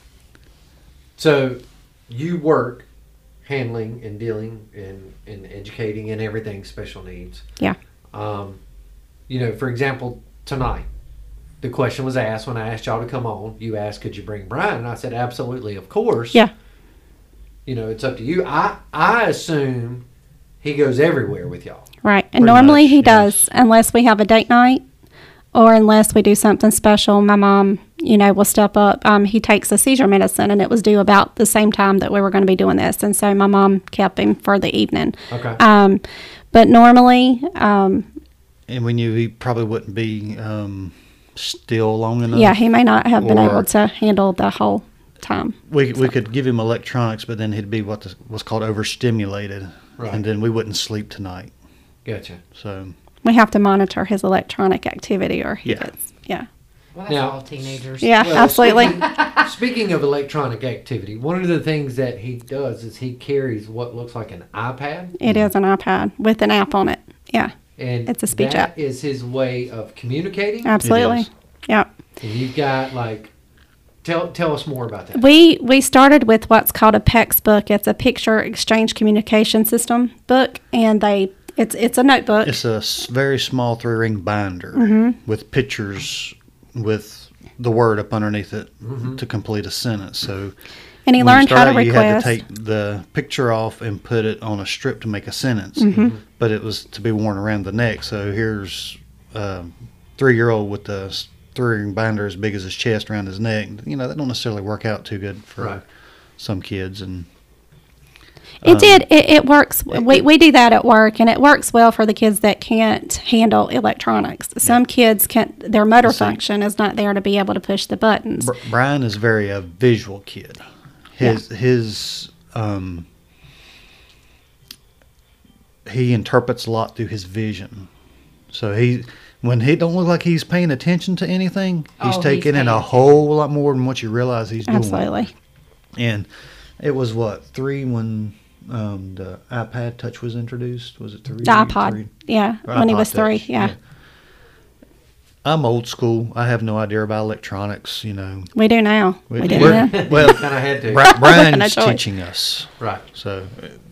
[SPEAKER 2] So you work handling and dealing and educating and everything special needs.
[SPEAKER 4] Yeah.
[SPEAKER 2] You know, for example, tonight, the question was asked when I asked y'all to come on. You asked, could you bring Brian? And I said, absolutely, of course.
[SPEAKER 4] Yeah.
[SPEAKER 2] You know, it's up to you. I assume he goes everywhere with y'all.
[SPEAKER 4] Right. And
[SPEAKER 3] Pretty
[SPEAKER 4] normally
[SPEAKER 3] much,
[SPEAKER 4] he
[SPEAKER 3] yes.
[SPEAKER 4] does, unless we have a date night or unless we do something special. My mom, will step up. He takes a seizure medicine, and it was due about the same time that we were going to be doing this. And so my mom kept him for the evening.
[SPEAKER 2] Okay.
[SPEAKER 4] But normally,
[SPEAKER 3] and we knew he probably wouldn't be still long enough.
[SPEAKER 4] yeah, he may not have been
[SPEAKER 3] Or-
[SPEAKER 4] able to handle the whole time.
[SPEAKER 3] We could give him electronics, but then he'd be what's called overstimulated,
[SPEAKER 2] Right.
[SPEAKER 3] and then we wouldn't sleep tonight.
[SPEAKER 2] Gotcha.
[SPEAKER 3] So
[SPEAKER 4] We have to monitor his electronic activity, or he
[SPEAKER 3] Yeah.
[SPEAKER 4] gets, yeah.
[SPEAKER 1] Well, that's
[SPEAKER 2] Now-
[SPEAKER 1] all teenagers.
[SPEAKER 4] Yeah,
[SPEAKER 2] Well,
[SPEAKER 4] absolutely.
[SPEAKER 2] Speaking of electronic activity, one of the things that he does is he carries what looks like an iPad.
[SPEAKER 4] It is an iPad with an app on it. Yeah,
[SPEAKER 2] And
[SPEAKER 4] It's a speech
[SPEAKER 2] that
[SPEAKER 4] app.
[SPEAKER 2] is his way of communicating.
[SPEAKER 4] absolutely.
[SPEAKER 3] is.
[SPEAKER 4] Yeah.
[SPEAKER 2] And you've got like, tell us more about that.
[SPEAKER 4] We started with what's called a PEX book. It's a picture exchange communication system book, and it's a notebook.
[SPEAKER 3] it's a very small 3-ring binder
[SPEAKER 4] Mm-hmm.
[SPEAKER 3] with pictures with the word up underneath it
[SPEAKER 2] Mm-hmm.
[SPEAKER 3] to complete a sentence. So
[SPEAKER 4] And he
[SPEAKER 3] when you
[SPEAKER 4] learned how
[SPEAKER 3] start
[SPEAKER 4] to
[SPEAKER 3] out, you had
[SPEAKER 4] request.
[SPEAKER 3] to take the picture off and put it on a strip to make a sentence,
[SPEAKER 4] Mm-hmm.
[SPEAKER 3] but it was to be worn around the neck. So here's a 3-year-old with the 3-ring binder as big as his chest around his neck. That don't necessarily work out too good for
[SPEAKER 2] Right.
[SPEAKER 3] some kids. And
[SPEAKER 4] It works. We do that at work, and it works well for the kids that can't handle electronics. Some kids can't. Their motor
[SPEAKER 3] See.
[SPEAKER 4] function is not there to be able to push the buttons.
[SPEAKER 3] Brian is very a visual kid. His he interprets a lot through his vision. So when he don't look like he's paying attention to anything,
[SPEAKER 1] Oh,
[SPEAKER 3] he's
[SPEAKER 1] he's
[SPEAKER 3] taking in
[SPEAKER 1] paying
[SPEAKER 3] a whole lot more than what you realize he's doing.
[SPEAKER 4] Absolutely.
[SPEAKER 3] And it was 3 when the iPad Touch was introduced. Was it 3?
[SPEAKER 4] The iPod.
[SPEAKER 3] 3?
[SPEAKER 4] Yeah,
[SPEAKER 3] Or
[SPEAKER 4] when he
[SPEAKER 3] iPod
[SPEAKER 4] was 3.
[SPEAKER 3] Touch,
[SPEAKER 4] Yeah.
[SPEAKER 3] I'm old school. I have no idea about electronics.
[SPEAKER 4] We do now. We do
[SPEAKER 3] we're-
[SPEAKER 4] now.
[SPEAKER 3] well,
[SPEAKER 2] Kind of had to.
[SPEAKER 3] Brian's
[SPEAKER 4] No choice.
[SPEAKER 3] teaching us.
[SPEAKER 2] Right.
[SPEAKER 3] So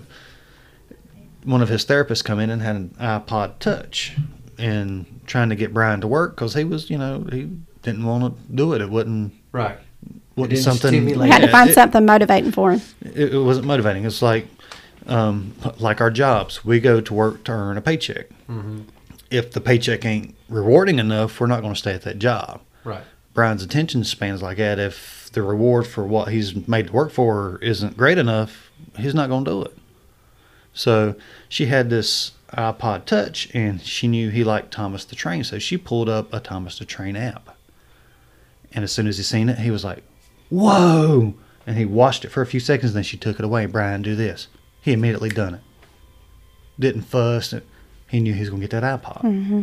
[SPEAKER 3] one of his therapists come in and had an iPod Touch and trying to get Brian to work because he was, he didn't want to do it. It wasn't
[SPEAKER 2] Right.
[SPEAKER 3] wasn't
[SPEAKER 2] didn't
[SPEAKER 3] something.
[SPEAKER 2] stimulate
[SPEAKER 4] We had to
[SPEAKER 2] Yeah,
[SPEAKER 4] find something motivating for him.
[SPEAKER 3] It wasn't motivating. It's like our jobs. We go to work to earn a paycheck.
[SPEAKER 2] Mm-hmm.
[SPEAKER 3] If the paycheck ain't rewarding enough, we're not going to stay at that job.
[SPEAKER 2] Right.
[SPEAKER 3] Brian's attention span's like that. If the reward for what he's made to work for isn't great enough, he's not going to do it. So she had this iPod Touch, and she knew he liked Thomas the Train, so she pulled up a Thomas the Train app. And as soon as he seen it, he was like, "Whoa!" And he watched it for a few seconds, and then she took it away. Brian, do this. He immediately done it. Didn't fuss. He knew he was going to get that iPod.
[SPEAKER 4] Mm-hmm.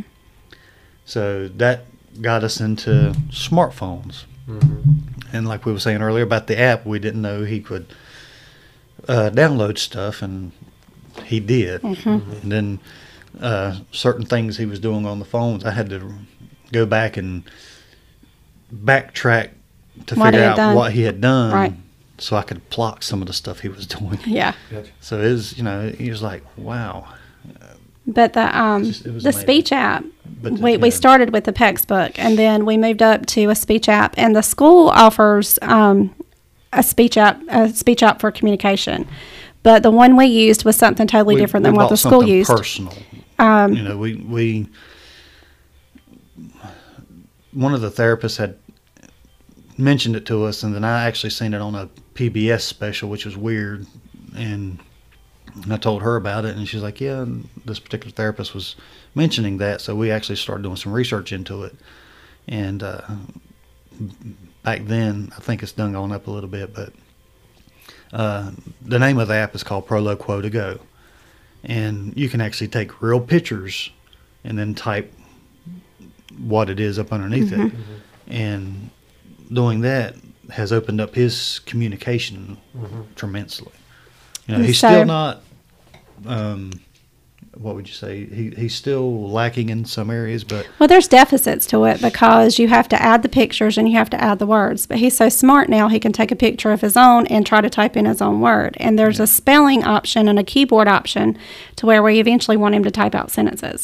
[SPEAKER 3] So that got us into smartphones.
[SPEAKER 2] Mm-hmm.
[SPEAKER 3] And like we were saying earlier about the app, we didn't know he could download stuff, and he did.
[SPEAKER 4] Mm-hmm.
[SPEAKER 3] And then certain things he was doing on the phones, I had to go back and backtrack to
[SPEAKER 4] What he
[SPEAKER 3] figure
[SPEAKER 4] had
[SPEAKER 3] out
[SPEAKER 4] done.
[SPEAKER 3] what he had done,
[SPEAKER 4] Right.
[SPEAKER 3] so I could block some of the stuff he was doing.
[SPEAKER 4] Yeah.
[SPEAKER 2] Gotcha.
[SPEAKER 3] So it was, he was like, "Wow."
[SPEAKER 4] But the
[SPEAKER 3] It was
[SPEAKER 4] the
[SPEAKER 3] amazing.
[SPEAKER 4] speech app,
[SPEAKER 3] But
[SPEAKER 4] we started with the PEX book, and then we moved up to a speech app, and the school offers a speech app for communication. But the one we used was something totally different than what
[SPEAKER 3] bought
[SPEAKER 4] the school
[SPEAKER 3] something
[SPEAKER 4] used.
[SPEAKER 3] Personal. We one of the therapists had mentioned it to us, and then I actually seen it on a PBS special, which was weird. And I told her about it, and she's like, "Yeah, this particular therapist was mentioning that." So we actually started doing some research into it. And back then, I think it's done gone up a little bit, but the name of the app is called Proloquo to Go, and you can actually take real pictures and then type what it is up underneath it. And doing that has opened up his communication tremendously. You know, he's
[SPEAKER 4] So-
[SPEAKER 3] still not, what would you say? He's still lacking in some areas, but
[SPEAKER 4] Well, there's deficits to it because you have to add the pictures and you have to add the words. But he's so smart now, he can take a picture of his own and try to type in his own word. And there's a spelling option and a keyboard option to where we eventually want him to type out sentences.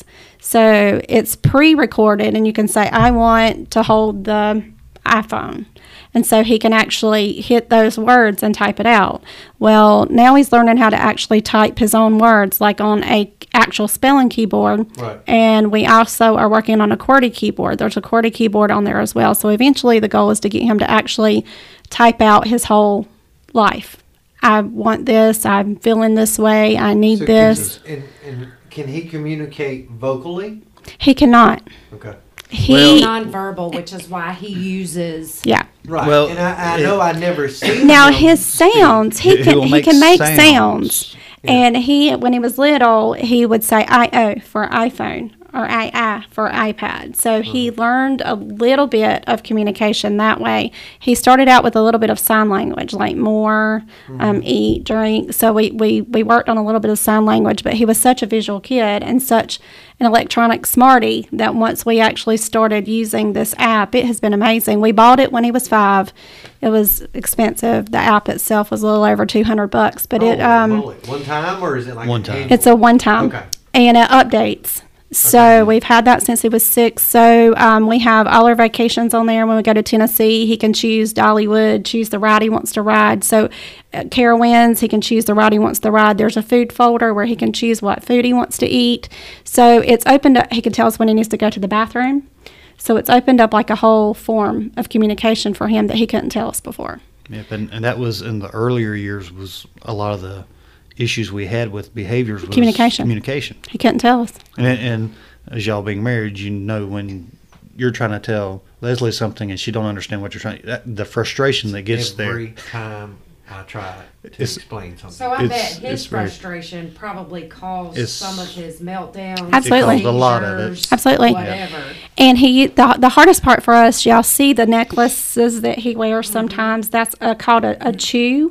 [SPEAKER 4] So it's pre-recorded, and you can say, I want to hold the iPhone. And so he can actually hit those words and type it out. Well, now he's learning how to actually type his own words, like on a actual spelling keyboard.
[SPEAKER 2] Right.
[SPEAKER 4] And we also are working on a QWERTY keyboard. There's a QWERTY keyboard on there as well. So eventually the goal is to get him to actually type out his whole life. I want this. I'm feeling this way. I need
[SPEAKER 2] So
[SPEAKER 4] this.
[SPEAKER 2] and can he communicate vocally?
[SPEAKER 4] He cannot.
[SPEAKER 2] Okay.
[SPEAKER 4] He,
[SPEAKER 1] Nonverbal, which is why he uses.
[SPEAKER 4] yeah.
[SPEAKER 2] Right.
[SPEAKER 3] Well,
[SPEAKER 2] and I know I never seen
[SPEAKER 4] Now
[SPEAKER 2] him
[SPEAKER 4] his
[SPEAKER 2] speak.
[SPEAKER 4] sounds,
[SPEAKER 3] He will
[SPEAKER 4] he
[SPEAKER 3] make
[SPEAKER 4] can make
[SPEAKER 3] sounds.
[SPEAKER 4] sounds.
[SPEAKER 2] Yeah.
[SPEAKER 4] And he, when he was little, he would say I-O for iPhone or I for iPad. So he learned a little bit of communication that way. He started out with a little bit of sign language, like more, eat, drink. So we worked on a little bit of sign language, but he was such a visual kid and such an electronic smarty that once we actually started using this app, it has been amazing. We bought it when he was 5. It was expensive. The app itself was a little over $200, but it
[SPEAKER 2] Holy moly. One time, or is it like
[SPEAKER 3] One
[SPEAKER 2] an
[SPEAKER 3] time.
[SPEAKER 2] annual?
[SPEAKER 4] it's a one time.
[SPEAKER 2] Okay.
[SPEAKER 4] And it updates. So we've had that since he was 6. So we have all our vacations on there. When we go to Tennessee, he can choose Dollywood, choose the ride he wants to ride. So Carowinds, he can choose the ride he wants to ride. There's a food folder where he can choose what food he wants to eat. So it's opened up. He can tell us when he needs to go to the bathroom. So it's opened up like a whole form of communication for him that he couldn't tell us before.
[SPEAKER 3] Yep, and that was in the earlier years was a lot of the issues we had with behaviors was communication.
[SPEAKER 4] He couldn't tell us.
[SPEAKER 3] And as y'all being married, you know when you're trying to tell Leslie something and she don't understand what you're trying, the frustration that gets
[SPEAKER 2] Every
[SPEAKER 3] there.
[SPEAKER 2] time I try to
[SPEAKER 3] It's-
[SPEAKER 2] explain something.
[SPEAKER 1] So I
[SPEAKER 3] It's-
[SPEAKER 1] bet his
[SPEAKER 3] it's very-
[SPEAKER 1] frustration probably caused
[SPEAKER 3] It's-
[SPEAKER 1] some of his meltdowns.
[SPEAKER 4] Absolutely. It caused
[SPEAKER 3] a lot of it.
[SPEAKER 1] seizures,
[SPEAKER 4] Absolutely. Yeah.
[SPEAKER 1] Whatever.
[SPEAKER 4] And the hardest part for us, y'all see the necklaces that he wears sometimes. That's called a chew.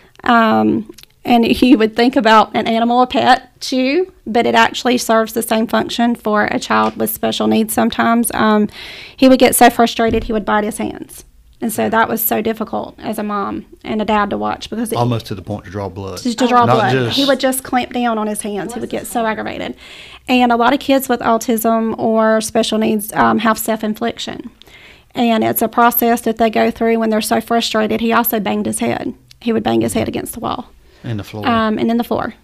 [SPEAKER 4] And you would think about an animal, a pet chew, but it actually serves the same function for a child with special needs sometimes. He would get so frustrated he would bite his hands. And so that was so difficult as a mom and a dad to watch because it
[SPEAKER 3] Almost to the point to draw blood.
[SPEAKER 4] to draw
[SPEAKER 3] Not
[SPEAKER 4] blood.
[SPEAKER 3] just-
[SPEAKER 4] He would just clamp down on his hands. He would get so aggravated. And a lot of kids with autism or special needs have self-infliction. And it's a process that they go through when they're so frustrated. He also banged his head. He would bang his head against the wall
[SPEAKER 3] in the floor.
[SPEAKER 4] and in the floor.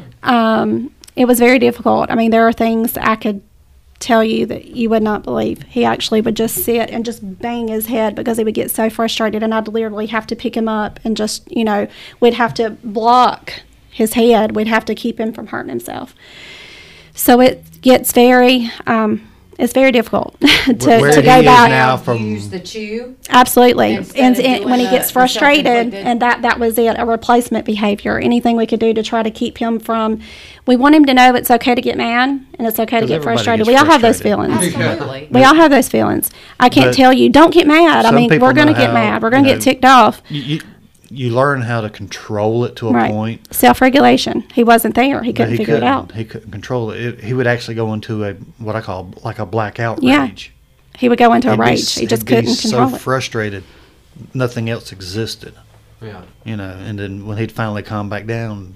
[SPEAKER 4] It was very difficult. I mean, there are things I could tell you that you would not believe. He actually would just sit and just bang his head because he would get so frustrated, and I'd literally have to pick him up and just, we'd have to block his head. We'd have to keep him from hurting himself. So it gets it's very difficult to
[SPEAKER 3] Where
[SPEAKER 4] go
[SPEAKER 3] he is
[SPEAKER 4] back.
[SPEAKER 3] now from-
[SPEAKER 1] Use the chew.
[SPEAKER 4] Absolutely.
[SPEAKER 1] Instead of
[SPEAKER 4] And
[SPEAKER 1] doing
[SPEAKER 4] when he
[SPEAKER 1] the
[SPEAKER 4] gets frustrated,
[SPEAKER 1] self-inflicted.
[SPEAKER 4] and that was it, a replacement behavior. Anything we could do to try to keep him from, we want him to know it's okay to get mad and it's okay to
[SPEAKER 3] 'Cause
[SPEAKER 4] get
[SPEAKER 3] everybody
[SPEAKER 4] frustrated.
[SPEAKER 3] gets
[SPEAKER 4] We all have those
[SPEAKER 3] frustrated.
[SPEAKER 4] feelings.
[SPEAKER 1] Absolutely.
[SPEAKER 4] We all have those feelings. I can't
[SPEAKER 3] But
[SPEAKER 4] tell you, don't get mad. I
[SPEAKER 3] some
[SPEAKER 4] mean,
[SPEAKER 3] people
[SPEAKER 4] we're going to
[SPEAKER 3] know
[SPEAKER 4] get
[SPEAKER 3] how,
[SPEAKER 4] mad. We're going to
[SPEAKER 3] you
[SPEAKER 4] get
[SPEAKER 3] know,
[SPEAKER 4] ticked off.
[SPEAKER 3] You learn how to control it to a
[SPEAKER 4] Right.
[SPEAKER 3] point.
[SPEAKER 4] Self-regulation. He wasn't there. He
[SPEAKER 3] But
[SPEAKER 4] couldn't figure it out.
[SPEAKER 3] He couldn't control it. He would actually go into what I call like a blackout
[SPEAKER 4] Yeah.
[SPEAKER 3] rage.
[SPEAKER 4] He would go into a
[SPEAKER 3] He'd be
[SPEAKER 4] rage.
[SPEAKER 3] s-
[SPEAKER 4] He just
[SPEAKER 3] he'd be
[SPEAKER 4] couldn't control
[SPEAKER 3] so
[SPEAKER 4] it.
[SPEAKER 3] frustrated, nothing else existed.
[SPEAKER 2] Yeah.
[SPEAKER 3] And then when he'd finally calm back down,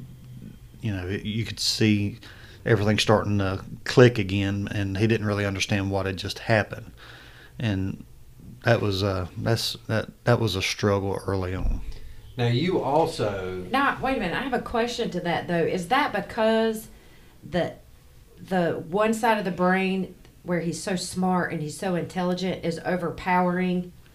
[SPEAKER 3] you could see everything starting to click again, and he didn't really understand what had just happened, and that was that was a struggle early on.
[SPEAKER 2] Now you also
[SPEAKER 1] Now, wait a minute. I have a question to that though. Is that because the one side of the brain where he's so smart and he's so intelligent is overpowering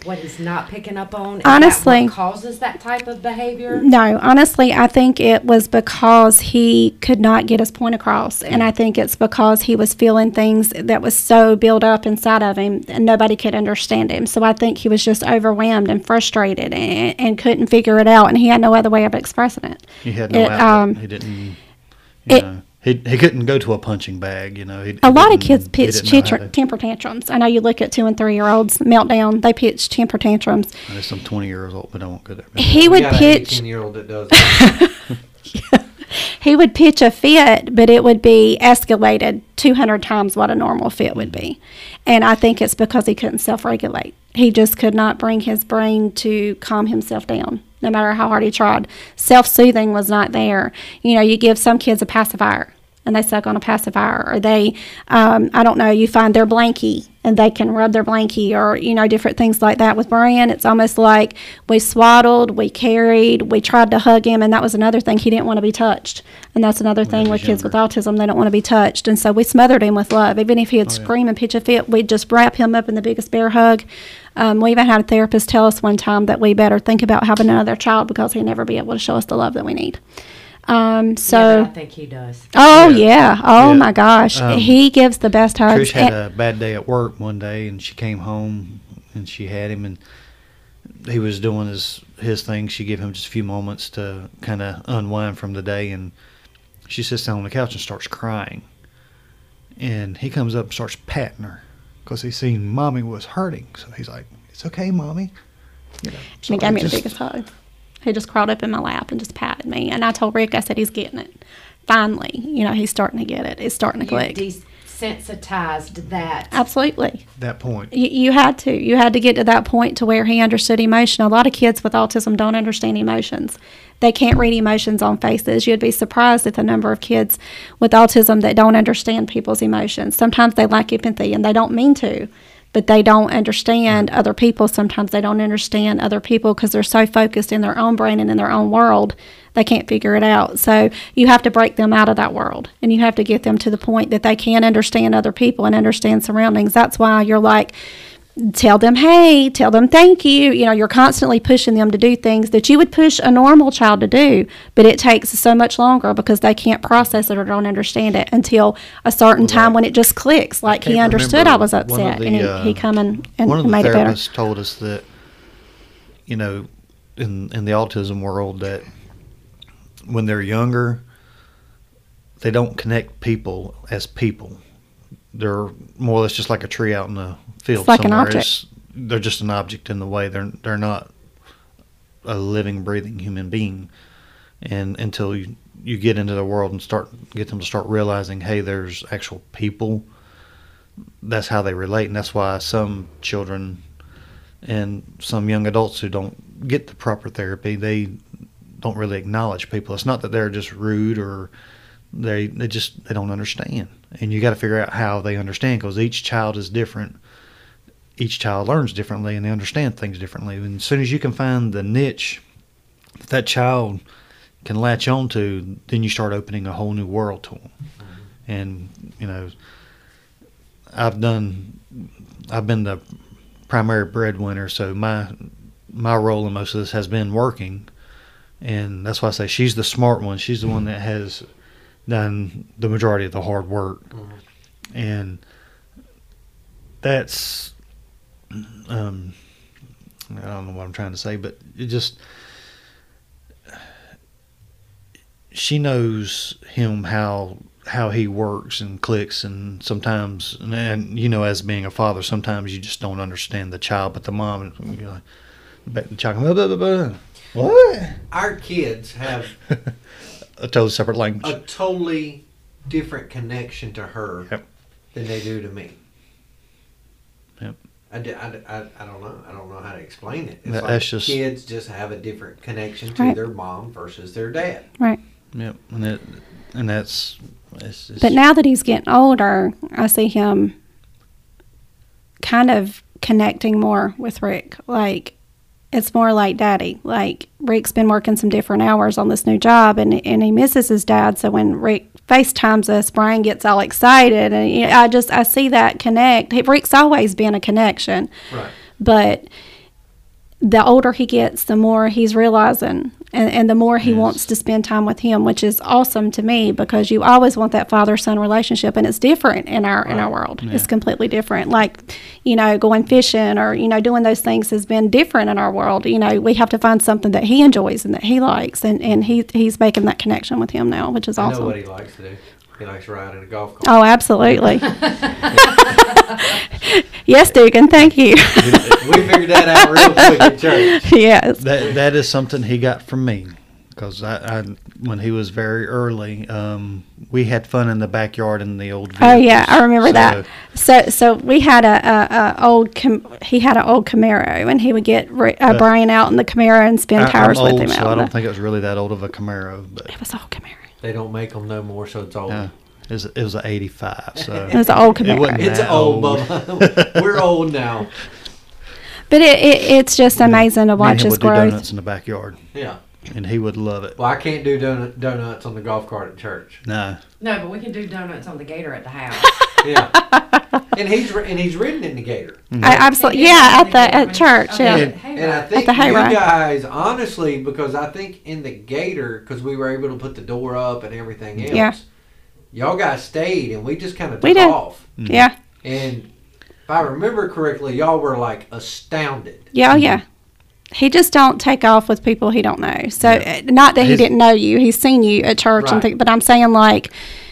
[SPEAKER 1] what he's not picking up on? Is
[SPEAKER 4] Honestly-
[SPEAKER 1] that what causes that type of behavior?
[SPEAKER 4] No, honestly, I think it was because he could not get his point across. And I think it's because he was feeling things that was so built up inside of him and nobody could understand him. So I think he was just overwhelmed and frustrated and couldn't figure it out. And he had no other way of expressing it.
[SPEAKER 3] He had no outlet. He didn't, he couldn't go to a punching bag,
[SPEAKER 4] A lot of kids pitch temper tantrums. I know you look at 2 and 3 year olds meltdown; they pitch temper tantrums.
[SPEAKER 3] There's some 20 years old, but I won't go there.
[SPEAKER 4] He would pitch.
[SPEAKER 2] 18-year-old that does that.
[SPEAKER 4] He would pitch a fit, but it would be escalated 200 times what a normal fit would be. And I think it's because he couldn't self-regulate. He just could not bring his brain to calm himself down, no matter how hard he tried. Self-soothing was not there. You give some kids a pacifier, and they suck on a pacifier, or they, I don't know, you find their blankie, and they can rub their blankie, or, different things like that. With Brian, it's almost like we swaddled, we carried, we tried to hug him, and that was another thing. He didn't want to be touched. And that's another thing with kids with autism. They don't want to be touched. And so we smothered him with love. Even if he would scream and pitch a fit, we'd just wrap him up in the biggest bear hug. We even had a therapist tell us one time that we better think about having another child because he'd never be able to show us the love that we need.
[SPEAKER 1] Yeah, but I think he does.
[SPEAKER 4] Oh,
[SPEAKER 3] Yeah.
[SPEAKER 4] yeah. Oh,
[SPEAKER 3] Yeah.
[SPEAKER 4] my gosh. He gives the best hugs.
[SPEAKER 3] Trish had a bad day at work one day, and she came home, and she had him, and he was doing his thing. She gave him just a few moments to kind of unwind from the day, and she sits down on the couch and starts crying. And he comes up and starts patting her because he seen Mommy was hurting. So he's like, "It's okay, Mommy."
[SPEAKER 4] And he gave me the biggest hug. He just crawled up in my lap and just patted me. And I told Rick, I said, he's getting it. Finally, he's starting to get it. It's starting to click.
[SPEAKER 1] You desensitized that.
[SPEAKER 4] Absolutely.
[SPEAKER 3] That point.
[SPEAKER 4] You had to. You had to get to that point to where he understood emotion. A lot of kids with autism don't understand emotions. They can't read emotions on faces. You'd be surprised at the number of kids with autism that don't understand people's emotions. Sometimes they lack empathy, and they don't mean to, but they don't understand other people. Sometimes they don't understand other people because they're so focused in their own brain and in their own world, they can't figure it out. So you have to break them out of that world, and you have to get them to the point that they can understand other people and understand surroundings. That's why you're like, tell them hey, tell them thank you. You're constantly pushing them to do things that you would push a normal child to do, but it takes so much longer because they can't process it or don't understand it until a certain time when it just clicks. Like he understood I was upset, and he come and
[SPEAKER 3] one of the
[SPEAKER 4] made it better.
[SPEAKER 3] therapists told us that, in the autism world, that when they're younger, they don't connect people as people. They're more or less just like a tree out in the field.
[SPEAKER 4] It's like
[SPEAKER 3] somewhere.
[SPEAKER 4] an object.
[SPEAKER 3] They're just an object in the way. They're not a living, breathing human being. And until you get into the world and get them to start realizing, hey, there's actual people, that's how they relate. And that's why some children and some young adults who don't get the proper therapy, they don't really acknowledge people. It's not that they're just rude or they don't understand. And you got to figure out how they understand, because each child is different. Each child learns differently, and they understand things differently. And as soon as you can find the niche that child can latch on to, then you start opening a whole new world to them. And I've been the primary breadwinner, so my role in most of this has been working, and that's why I say she's the smart one. She's the one that has done the majority of the hard work, and that's I don't know what I'm trying to say, but it just, she knows him, how he works and clicks, and sometimes, and as being a father, sometimes you just don't understand the child, but the mom, the child, blah, blah, blah, blah. What?
[SPEAKER 2] Our kids have
[SPEAKER 3] A totally separate language.
[SPEAKER 2] a totally different connection to her
[SPEAKER 3] Yep.
[SPEAKER 2] than they do to me.
[SPEAKER 3] Yep.
[SPEAKER 2] I don't know. I don't know how to explain it. It's
[SPEAKER 3] That's
[SPEAKER 2] like
[SPEAKER 3] just-
[SPEAKER 2] kids just have a different connection to
[SPEAKER 4] Right.
[SPEAKER 2] their mom versus their dad.
[SPEAKER 4] Right.
[SPEAKER 3] Yep. And that's. It's
[SPEAKER 4] But now that he's getting older, I see him kind of connecting more with Rick. Like, it's more like Daddy. Like, Rick's been working some different hours on this new job, and he misses his dad. So when Rick FaceTimes us, Brian gets all excited, and I see that connect. Rick's always been a connection,
[SPEAKER 2] Right.
[SPEAKER 4] but the older he gets, the more he's realizing and the more he
[SPEAKER 3] Yes.
[SPEAKER 4] wants to spend time with him, which is awesome to me because you always want that father-son relationship, and it's different in our world.
[SPEAKER 3] Yeah.
[SPEAKER 4] It's completely different. Like, going fishing or, doing those things has been different in our world. We have to find something that he enjoys and that he likes, and he's making that connection with him now, which is
[SPEAKER 2] I know
[SPEAKER 4] awesome.
[SPEAKER 2] what he likes to do. He likes riding a golf cart.
[SPEAKER 4] Oh, absolutely. Yes, Deacon, thank you.
[SPEAKER 2] We figured that out real quick at church.
[SPEAKER 4] Yes.
[SPEAKER 3] That is something he got from me, because I when he was very early, we had fun in the backyard in the old.
[SPEAKER 4] Oh yeah,
[SPEAKER 3] vehicles.
[SPEAKER 4] I remember
[SPEAKER 3] So,
[SPEAKER 4] that. So we had he had an old Camaro, and he would get Brian out in the Camaro and spend hours
[SPEAKER 3] I'm
[SPEAKER 4] with
[SPEAKER 3] old,
[SPEAKER 4] him
[SPEAKER 3] so
[SPEAKER 4] out.
[SPEAKER 3] I
[SPEAKER 4] in
[SPEAKER 3] don't
[SPEAKER 4] the-
[SPEAKER 3] think it was really that old of a Camaro, but
[SPEAKER 4] It was an old Camaro.
[SPEAKER 2] They don't make them no more, so it's old.
[SPEAKER 3] it was an '85. So
[SPEAKER 4] It was an old Camaro.
[SPEAKER 3] wasn't
[SPEAKER 2] It's
[SPEAKER 3] that
[SPEAKER 2] old, Bubba. We're old now.
[SPEAKER 4] But it's just amazing to
[SPEAKER 3] Me and
[SPEAKER 4] watch
[SPEAKER 3] him
[SPEAKER 4] his
[SPEAKER 3] would do
[SPEAKER 4] growth.
[SPEAKER 3] donuts in the backyard,
[SPEAKER 2] Yeah.
[SPEAKER 3] and he would love it.
[SPEAKER 2] Well, I can't do donuts on the golf cart at church.
[SPEAKER 3] No,
[SPEAKER 1] No, but we can do donuts on the gator at the house.
[SPEAKER 2] Yeah. and he's ridden in the gator.
[SPEAKER 4] Absolutely, yeah, at church, yeah.
[SPEAKER 2] And I think
[SPEAKER 4] the
[SPEAKER 2] you
[SPEAKER 4] hayride.
[SPEAKER 2] guys, honestly, because I think in the gator, because we were able to put the door up and everything else,
[SPEAKER 4] Yeah.
[SPEAKER 2] y'all guys stayed and we just kind of
[SPEAKER 4] We
[SPEAKER 2] took
[SPEAKER 4] did.
[SPEAKER 2] off.
[SPEAKER 4] Yeah,
[SPEAKER 2] And if I remember correctly, y'all were like astounded.
[SPEAKER 4] yeah, oh yeah. He just don't take off with people he don't know. So not that he
[SPEAKER 3] His-
[SPEAKER 4] didn't know you, he's seen you at church and
[SPEAKER 2] Right.
[SPEAKER 4] but I'm saying like,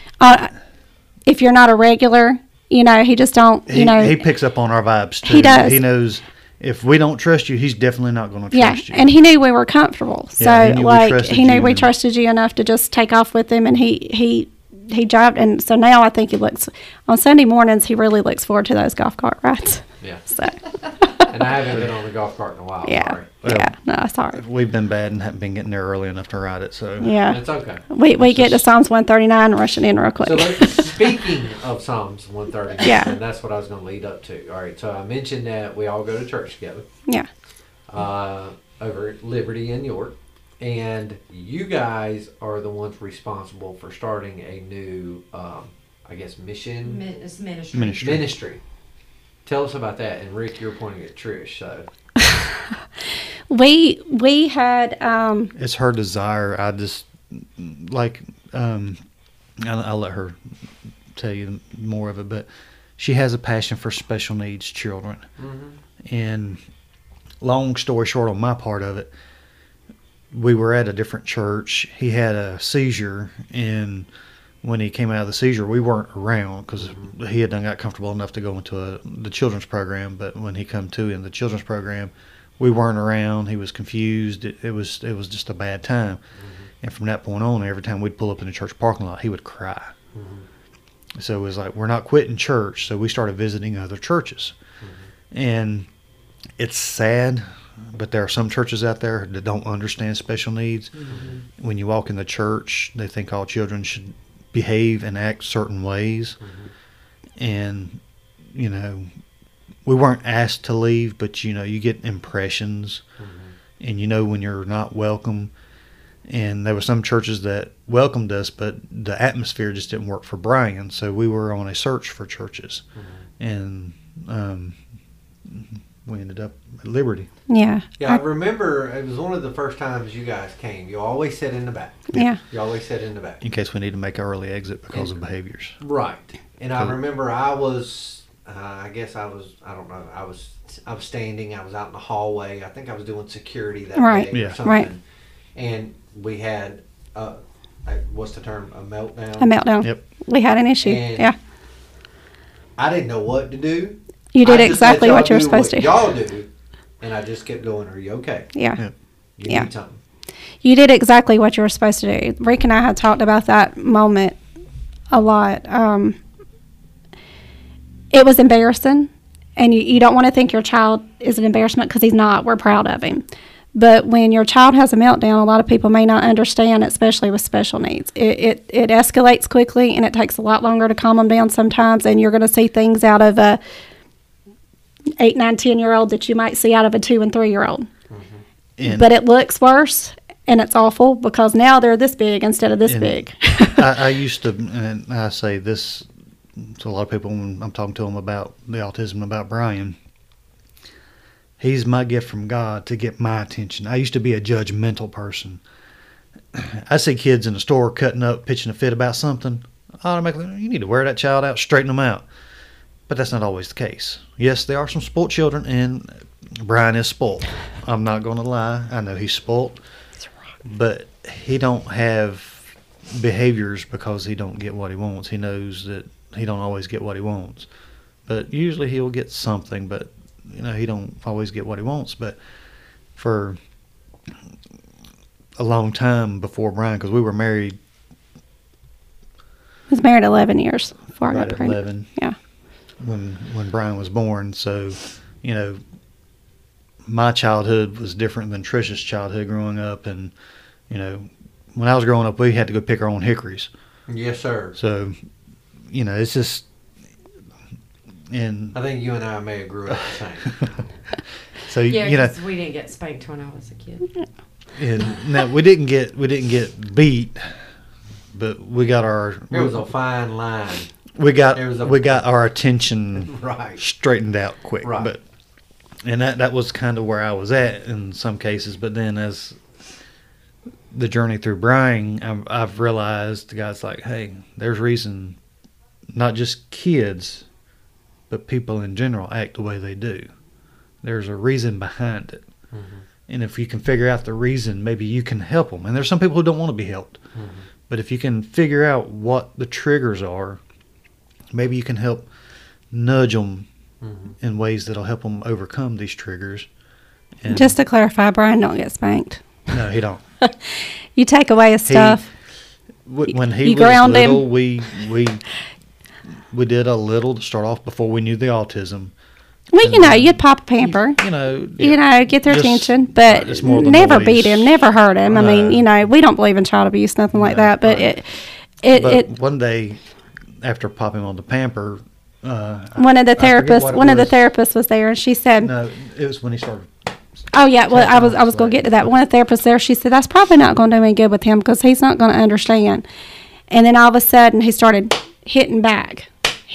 [SPEAKER 4] if you're not a regular, he just don't,
[SPEAKER 3] he picks up on our vibes too.
[SPEAKER 4] He does.
[SPEAKER 3] He knows if we don't trust you, he's definitely not going to
[SPEAKER 4] yeah,
[SPEAKER 3] trust you.
[SPEAKER 4] and he knew we were comfortable. So
[SPEAKER 3] Yeah, he knew we
[SPEAKER 4] like
[SPEAKER 3] trusted
[SPEAKER 4] he knew
[SPEAKER 3] you
[SPEAKER 4] we
[SPEAKER 3] and-
[SPEAKER 4] trusted you enough to just take off with him, and he jived, and so now I think he looks on Sunday mornings. He really looks forward to those golf cart rides.
[SPEAKER 2] Yeah.
[SPEAKER 4] So
[SPEAKER 2] And I haven't been on the golf cart in a while.
[SPEAKER 4] yeah,
[SPEAKER 2] Sorry.
[SPEAKER 4] yeah, no, sorry.
[SPEAKER 3] We've been bad and haven't been getting there early enough to ride it. So
[SPEAKER 4] Yeah,
[SPEAKER 2] It's okay.
[SPEAKER 4] we get to Psalms 139 and rushing in real quick.
[SPEAKER 2] So speaking of Psalms 130,
[SPEAKER 4] Yeah.
[SPEAKER 2] and that's what I was going to lead up to. All right, so I mentioned that we all go to church together
[SPEAKER 4] Yeah,
[SPEAKER 2] over at Liberty in York, and you guys are the ones responsible for starting a new, I guess, mission
[SPEAKER 1] It's ministry.
[SPEAKER 2] ministry. Tell us about that. And Rick, you're pointing at Trish, so
[SPEAKER 4] we had
[SPEAKER 3] it's her desire. I just like I'll let her tell you more of it, but she has a passion for special needs children. And long story short, on my part of it, we were at a different church. He had a seizure, and when he came out of the seizure, we weren't around because he had done got comfortable enough to go into the children's program. But when he come to in the children's program, we weren't around. He was confused. It was just a bad time. And from that point on, every time we'd pull up in the church parking lot, he would cry. So it was like, we're not quitting church. So we started visiting other churches. And it's sad, but there are some churches out there that don't understand special needs. When you walk in the church, they think all children should behave and act certain ways. And, we weren't asked to leave, but, you get impressions. And when you're not welcome. And there were some churches that welcomed us, but the atmosphere just didn't work for Brian. So we were on a search for churches. And we ended up at Liberty.
[SPEAKER 4] yeah,
[SPEAKER 2] yeah, I remember it was one of the first times you guys came. You always sat in the back.
[SPEAKER 4] yeah.
[SPEAKER 2] You always sat in the back.
[SPEAKER 3] In case we need to make an early exit because of behaviors.
[SPEAKER 2] Right. And I
[SPEAKER 3] Cool.
[SPEAKER 2] remember I was, I don't know, I was standing, I was out in the hallway. I think I was doing security that
[SPEAKER 4] Right.
[SPEAKER 2] day or
[SPEAKER 3] Yeah.
[SPEAKER 2] something.
[SPEAKER 4] Right.
[SPEAKER 2] And we had, what's the term, a meltdown?
[SPEAKER 4] A meltdown.
[SPEAKER 3] Yep.
[SPEAKER 4] We had an issue.
[SPEAKER 2] And
[SPEAKER 4] Yeah,
[SPEAKER 2] I didn't know what to do.
[SPEAKER 4] you did
[SPEAKER 2] I just
[SPEAKER 4] exactly
[SPEAKER 2] let
[SPEAKER 4] what you were
[SPEAKER 2] y'all do
[SPEAKER 4] supposed to.
[SPEAKER 2] Y'all do. And I just kept going, are you okay?
[SPEAKER 4] Yeah.
[SPEAKER 3] Yeah.
[SPEAKER 2] You
[SPEAKER 4] Yeah.
[SPEAKER 2] need something.
[SPEAKER 4] You did exactly what you were supposed to do. Rick and I had talked about that moment a lot. It was embarrassing, and you don't want to think your child is an embarrassment because he's not. We're proud of him. But when your child has a meltdown, a lot of people may not understand, especially with special needs. It escalates quickly, and it takes a lot longer to calm them down sometimes, and you're going to see things out of a 8, 9, 10-year-old that you might see out of a 2 and 3-year-old.
[SPEAKER 3] And
[SPEAKER 4] But it looks worse, and it's awful because now they're this big instead of this
[SPEAKER 3] And-
[SPEAKER 4] big.
[SPEAKER 3] I used to, and I say this to a lot of people when I'm talking to them about the autism about Brian. He's my gift from God to get my attention. I used to be a judgmental person. I see kids in the store cutting up, pitching a fit about something. Automatically, you need to wear that child out, straighten them out. But that's not always the case. Yes, there are some spoiled children, and Brian is spoiled. I'm not going to lie. I know he's spoiled. But he don't have behaviors because he don't get what he wants. He knows that he don't always get what he wants. But usually he'll get something, but he don't always get what he wants. But for a long time before Brian, because we were married
[SPEAKER 4] I was married 11 years before I
[SPEAKER 3] right
[SPEAKER 4] got
[SPEAKER 3] at
[SPEAKER 4] pregnant.
[SPEAKER 3] 11
[SPEAKER 4] Yeah.
[SPEAKER 3] when Brian was born. So, my childhood was different than Trisha's childhood growing up. And, when I was growing up, we had to go pick our own hickories.
[SPEAKER 2] Yes, sir.
[SPEAKER 3] So, it's just, and
[SPEAKER 2] I think you and I may have grew up the same.
[SPEAKER 3] so,
[SPEAKER 1] Yeah, because we didn't get spanked when I was a kid.
[SPEAKER 3] and now we didn't get beat, but we got
[SPEAKER 2] There was a fine line.
[SPEAKER 3] we got
[SPEAKER 2] there was
[SPEAKER 3] we got our attention
[SPEAKER 2] Right.
[SPEAKER 3] straightened out quick.
[SPEAKER 2] Right.
[SPEAKER 3] But and that was kind of where I was at in some cases. But then as the journey through Brian, I've realized the guy's like, hey, there's reason not just kids, but people in general act the way they do. There's a reason behind it.
[SPEAKER 2] Mm-hmm.
[SPEAKER 3] And if you can figure out the reason, maybe you can help them. And there's some people who don't want to be helped.
[SPEAKER 2] Mm-hmm.
[SPEAKER 3] But if you can figure out what the triggers are, maybe you can help nudge them
[SPEAKER 2] Mm-hmm.
[SPEAKER 3] in ways that'll help them overcome these triggers. And
[SPEAKER 4] Just to clarify, Brian don't get spanked.
[SPEAKER 3] no, he don't.
[SPEAKER 4] You take away his stuff.
[SPEAKER 3] When he
[SPEAKER 4] You
[SPEAKER 3] was
[SPEAKER 4] ground him.
[SPEAKER 3] little, we did a little to start off before we knew the autism.
[SPEAKER 4] Well, you'd pop a pamper. Get their
[SPEAKER 3] Just-
[SPEAKER 4] attention, but
[SPEAKER 3] it's more the
[SPEAKER 4] never
[SPEAKER 3] noise.
[SPEAKER 4] beat him, never hurt him. I
[SPEAKER 3] No.
[SPEAKER 4] mean, we don't believe in child abuse, nothing like
[SPEAKER 3] No,
[SPEAKER 4] that. But
[SPEAKER 3] right.
[SPEAKER 4] it
[SPEAKER 3] One day, after popping on the pamper,
[SPEAKER 4] one of the
[SPEAKER 3] I forget
[SPEAKER 4] therapists,
[SPEAKER 3] what it
[SPEAKER 4] one of the
[SPEAKER 3] was.
[SPEAKER 4] therapists was there, and she said,
[SPEAKER 3] No, it was when he started.
[SPEAKER 4] "Oh yeah, well, I was
[SPEAKER 3] Technology.
[SPEAKER 4] going to get to that." One of the therapists there, she said, "That's probably not going to do any good with him because he's not going to understand." And then all of a sudden, he started hitting back.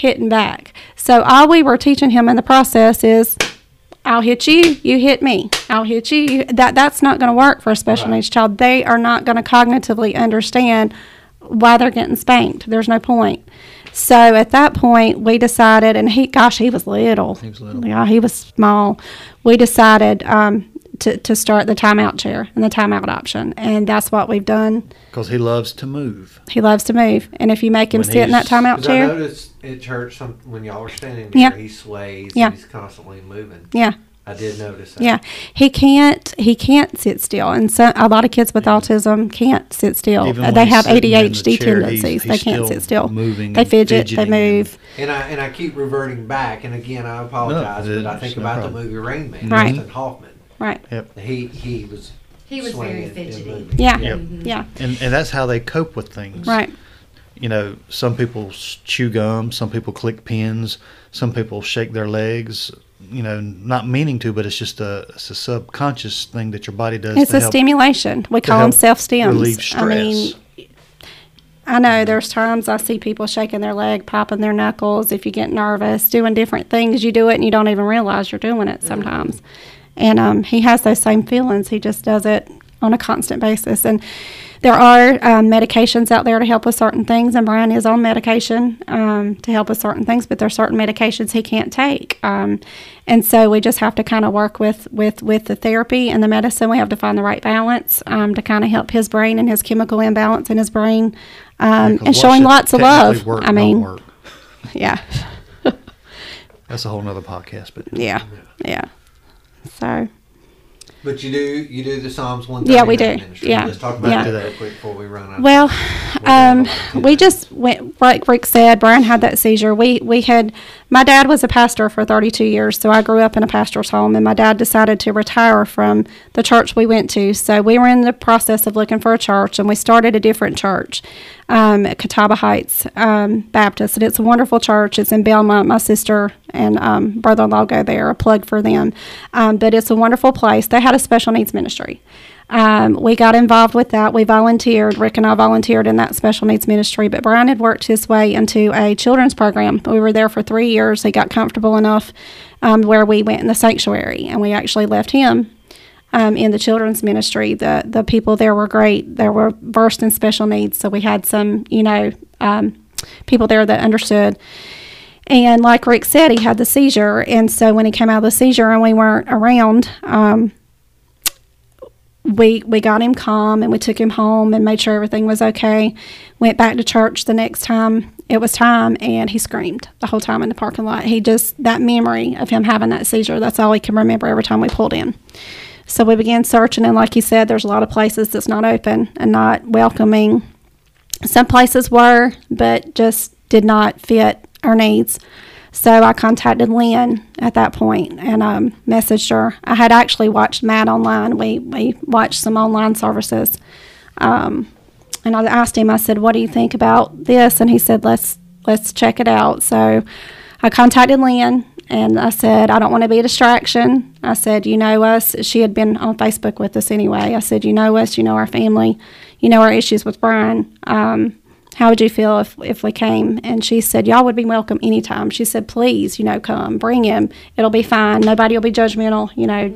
[SPEAKER 4] So all we were teaching him in the process is, I'll hit you, you hit me. I'll hit you. That's not going to work for a special
[SPEAKER 2] Right.
[SPEAKER 4] needs child. They are not going to cognitively understand why they're getting spanked. There's no point. So at that point, we decided, and he was little.
[SPEAKER 3] He was little.
[SPEAKER 4] Yeah, he was small. We decided to start the timeout chair and the timeout option, and that's what we've done.
[SPEAKER 3] Because he loves to move.
[SPEAKER 4] He loves to move, and if you make him
[SPEAKER 3] When
[SPEAKER 4] sit in that
[SPEAKER 3] he's-
[SPEAKER 4] timeout
[SPEAKER 2] 'Cause I
[SPEAKER 4] chair,
[SPEAKER 2] noticed at church when y'all were standing there,
[SPEAKER 4] Yeah.
[SPEAKER 2] he sways.
[SPEAKER 4] Yeah.
[SPEAKER 2] And he's constantly moving.
[SPEAKER 4] yeah.
[SPEAKER 2] I did notice that.
[SPEAKER 4] Yeah, he can't sit still, and so a lot of kids with autism can't sit still.
[SPEAKER 3] Even when
[SPEAKER 4] They
[SPEAKER 3] he's
[SPEAKER 4] have
[SPEAKER 3] sitting in the
[SPEAKER 4] ADHD
[SPEAKER 3] chair,
[SPEAKER 4] tendencies.
[SPEAKER 3] he's
[SPEAKER 4] They can't
[SPEAKER 3] still
[SPEAKER 4] sit still.
[SPEAKER 3] moving
[SPEAKER 4] They
[SPEAKER 3] and
[SPEAKER 4] fidget. They
[SPEAKER 3] fidgeting
[SPEAKER 4] move.
[SPEAKER 2] And I keep reverting back, and again I apologize,
[SPEAKER 3] No,
[SPEAKER 2] but I
[SPEAKER 3] it's
[SPEAKER 2] think
[SPEAKER 3] no
[SPEAKER 2] about
[SPEAKER 3] problem.
[SPEAKER 2] the movie Rain Man,
[SPEAKER 4] Right.
[SPEAKER 2] Dustin Hoffman.
[SPEAKER 4] Right.
[SPEAKER 2] He was
[SPEAKER 1] He was very
[SPEAKER 2] swaying and
[SPEAKER 1] fidgety.
[SPEAKER 2] moving.
[SPEAKER 4] Yeah.
[SPEAKER 3] Yep.
[SPEAKER 4] Yeah.
[SPEAKER 3] And that's how they cope with things.
[SPEAKER 4] Right.
[SPEAKER 3] Some people chew gum, some people click pins, some people shake their legs, not meaning to, but it's just it's a subconscious thing that your body does
[SPEAKER 4] It's
[SPEAKER 3] to
[SPEAKER 4] a
[SPEAKER 3] help
[SPEAKER 4] stimulation. We
[SPEAKER 3] to
[SPEAKER 4] call them
[SPEAKER 3] help
[SPEAKER 4] self
[SPEAKER 3] relieve
[SPEAKER 4] stims.
[SPEAKER 3] stress.
[SPEAKER 4] I mean, I know there's times I see people shaking their leg, popping their knuckles. If you get nervous, doing different things, you do it and you don't even realize you're doing it sometimes. And he has those same feelings. He just does it on a constant basis. And there are medications out there to help with certain things, and Brian is on medication to help with certain things, but there are certain medications he can't take. And so we just have to kind of work with the therapy and the medicine. We have to find the right balance to kind of help his brain and his chemical imbalance in his brain, and
[SPEAKER 3] Because
[SPEAKER 4] showing
[SPEAKER 3] what
[SPEAKER 4] lots
[SPEAKER 3] should
[SPEAKER 4] of love.
[SPEAKER 3] technically work
[SPEAKER 4] I
[SPEAKER 3] don't
[SPEAKER 4] mean,
[SPEAKER 3] work.
[SPEAKER 4] yeah,
[SPEAKER 3] That's a whole nother podcast. But
[SPEAKER 4] yeah. So
[SPEAKER 2] But you do the Psalms 139
[SPEAKER 4] Yeah, we do.
[SPEAKER 2] ministry.
[SPEAKER 4] Yeah.
[SPEAKER 2] Let's talk about
[SPEAKER 4] Yeah.
[SPEAKER 2] that real quick before we run out.
[SPEAKER 4] well,
[SPEAKER 2] We're
[SPEAKER 4] we just went, like Rick said, Brian had that seizure. My dad was a pastor for 32 years, so I grew up in a pastor's home, and my dad decided to retire from the church we went to. So we were in the process of looking for a church, and we started a different church, at Catawba Heights Baptist, and it's a wonderful church. It's in Belmont. My sister and brother-in-law go there, a plug for them. But it's a wonderful place. They had a special needs ministry. We got involved with that. We volunteered. Rick and I volunteered in that special needs ministry. But Brian had worked his way into a children's program. We were there for 3 years. He got comfortable enough where we went in the sanctuary, and we actually left him in the children's ministry. The people there were great. They were versed in special needs, so we had some, people there that understood. And like Rick said, he had the seizure, and so when he came out of the seizure and we weren't around, we got him calm and we took him home and made sure everything was okay. Went back to church the next time it was time, and he screamed the whole time in the parking lot. That memory of him having that seizure, that's all he can remember every time we pulled in. So we began searching, and like you said, there's a lot of places that's not open and not welcoming. Some places were, but just did not fit our needs. So I contacted Lynn at that point and messaged her. I had actually watched Matt online. We watched some online services. And I asked him, I said, what do you think about this? And he said, let's check it out. So I contacted Lynn, and I said, I don't want to be a distraction. I said, you know us. She had been on Facebook with us anyway. I said, you know us, you know our family, you know our issues with Brian. How would you feel if we came? And she said, y'all would be welcome anytime. She said, please, come, bring him. It'll be fine. Nobody will be judgmental,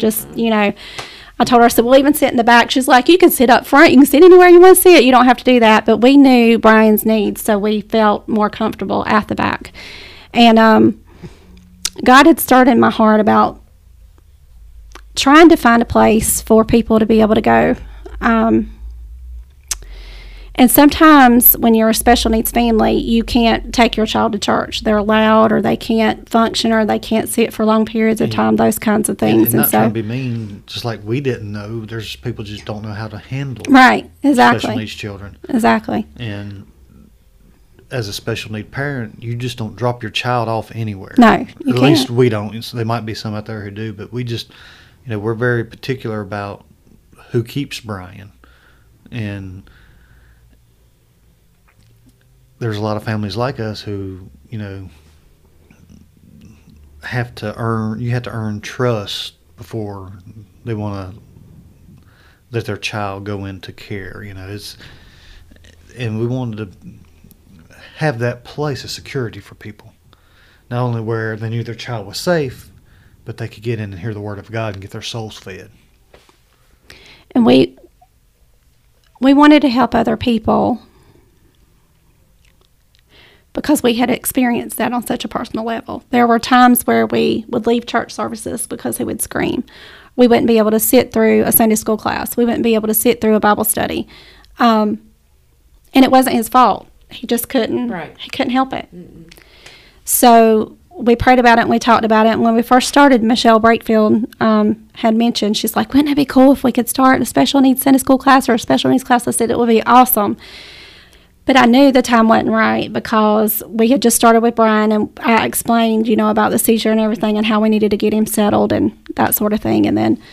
[SPEAKER 4] I told her, I said, we'll even sit in the back. She's like, you can sit up front. You can sit anywhere you want to sit. You don't have to do that. But we knew Brian's needs, so we felt more comfortable at the back. And God had stirred in my heart about trying to find a place for people to be able to go. And sometimes when you're a special needs family, you can't take your child to church. They're loud, or they can't function, or they can't see it for long periods of time, those kinds of things.
[SPEAKER 3] And not trying to be mean, just like we didn't know, there's people just don't know how to handle
[SPEAKER 4] right, exactly.
[SPEAKER 3] special needs children.
[SPEAKER 4] Exactly.
[SPEAKER 3] And as a special need parent, you just don't drop your child off anywhere.
[SPEAKER 4] No, you can't.
[SPEAKER 3] At least we don't. So there might be some out there who do, but we just, we're very particular about who keeps Brian. And there's a lot of families like us who, have to earn trust before they want to let their child go into care. And we wanted to have that place of security for people, not only where they knew their child was safe, but they could get in and hear the word of God and get their souls fed.
[SPEAKER 4] And we wanted to help other people because we had experienced that on such a personal level. There were times where we would leave church services because he would scream. We wouldn't be able to sit through a Sunday school class. We wouldn't be able to sit through a Bible study. And it wasn't his fault. He just couldn't.
[SPEAKER 1] Right.
[SPEAKER 4] He couldn't help it. Mm-mm. So we prayed about it and we talked about it. And when we first started, Michelle Brakefield had mentioned, she's like, wouldn't it be cool if we could start a special needs Sunday school class or a special needs class? I said, it would be awesome. But I knew the time wasn't right because we had just started with Brian, and I explained, about the seizure and everything and how we needed to get him settled and that sort of thing. And then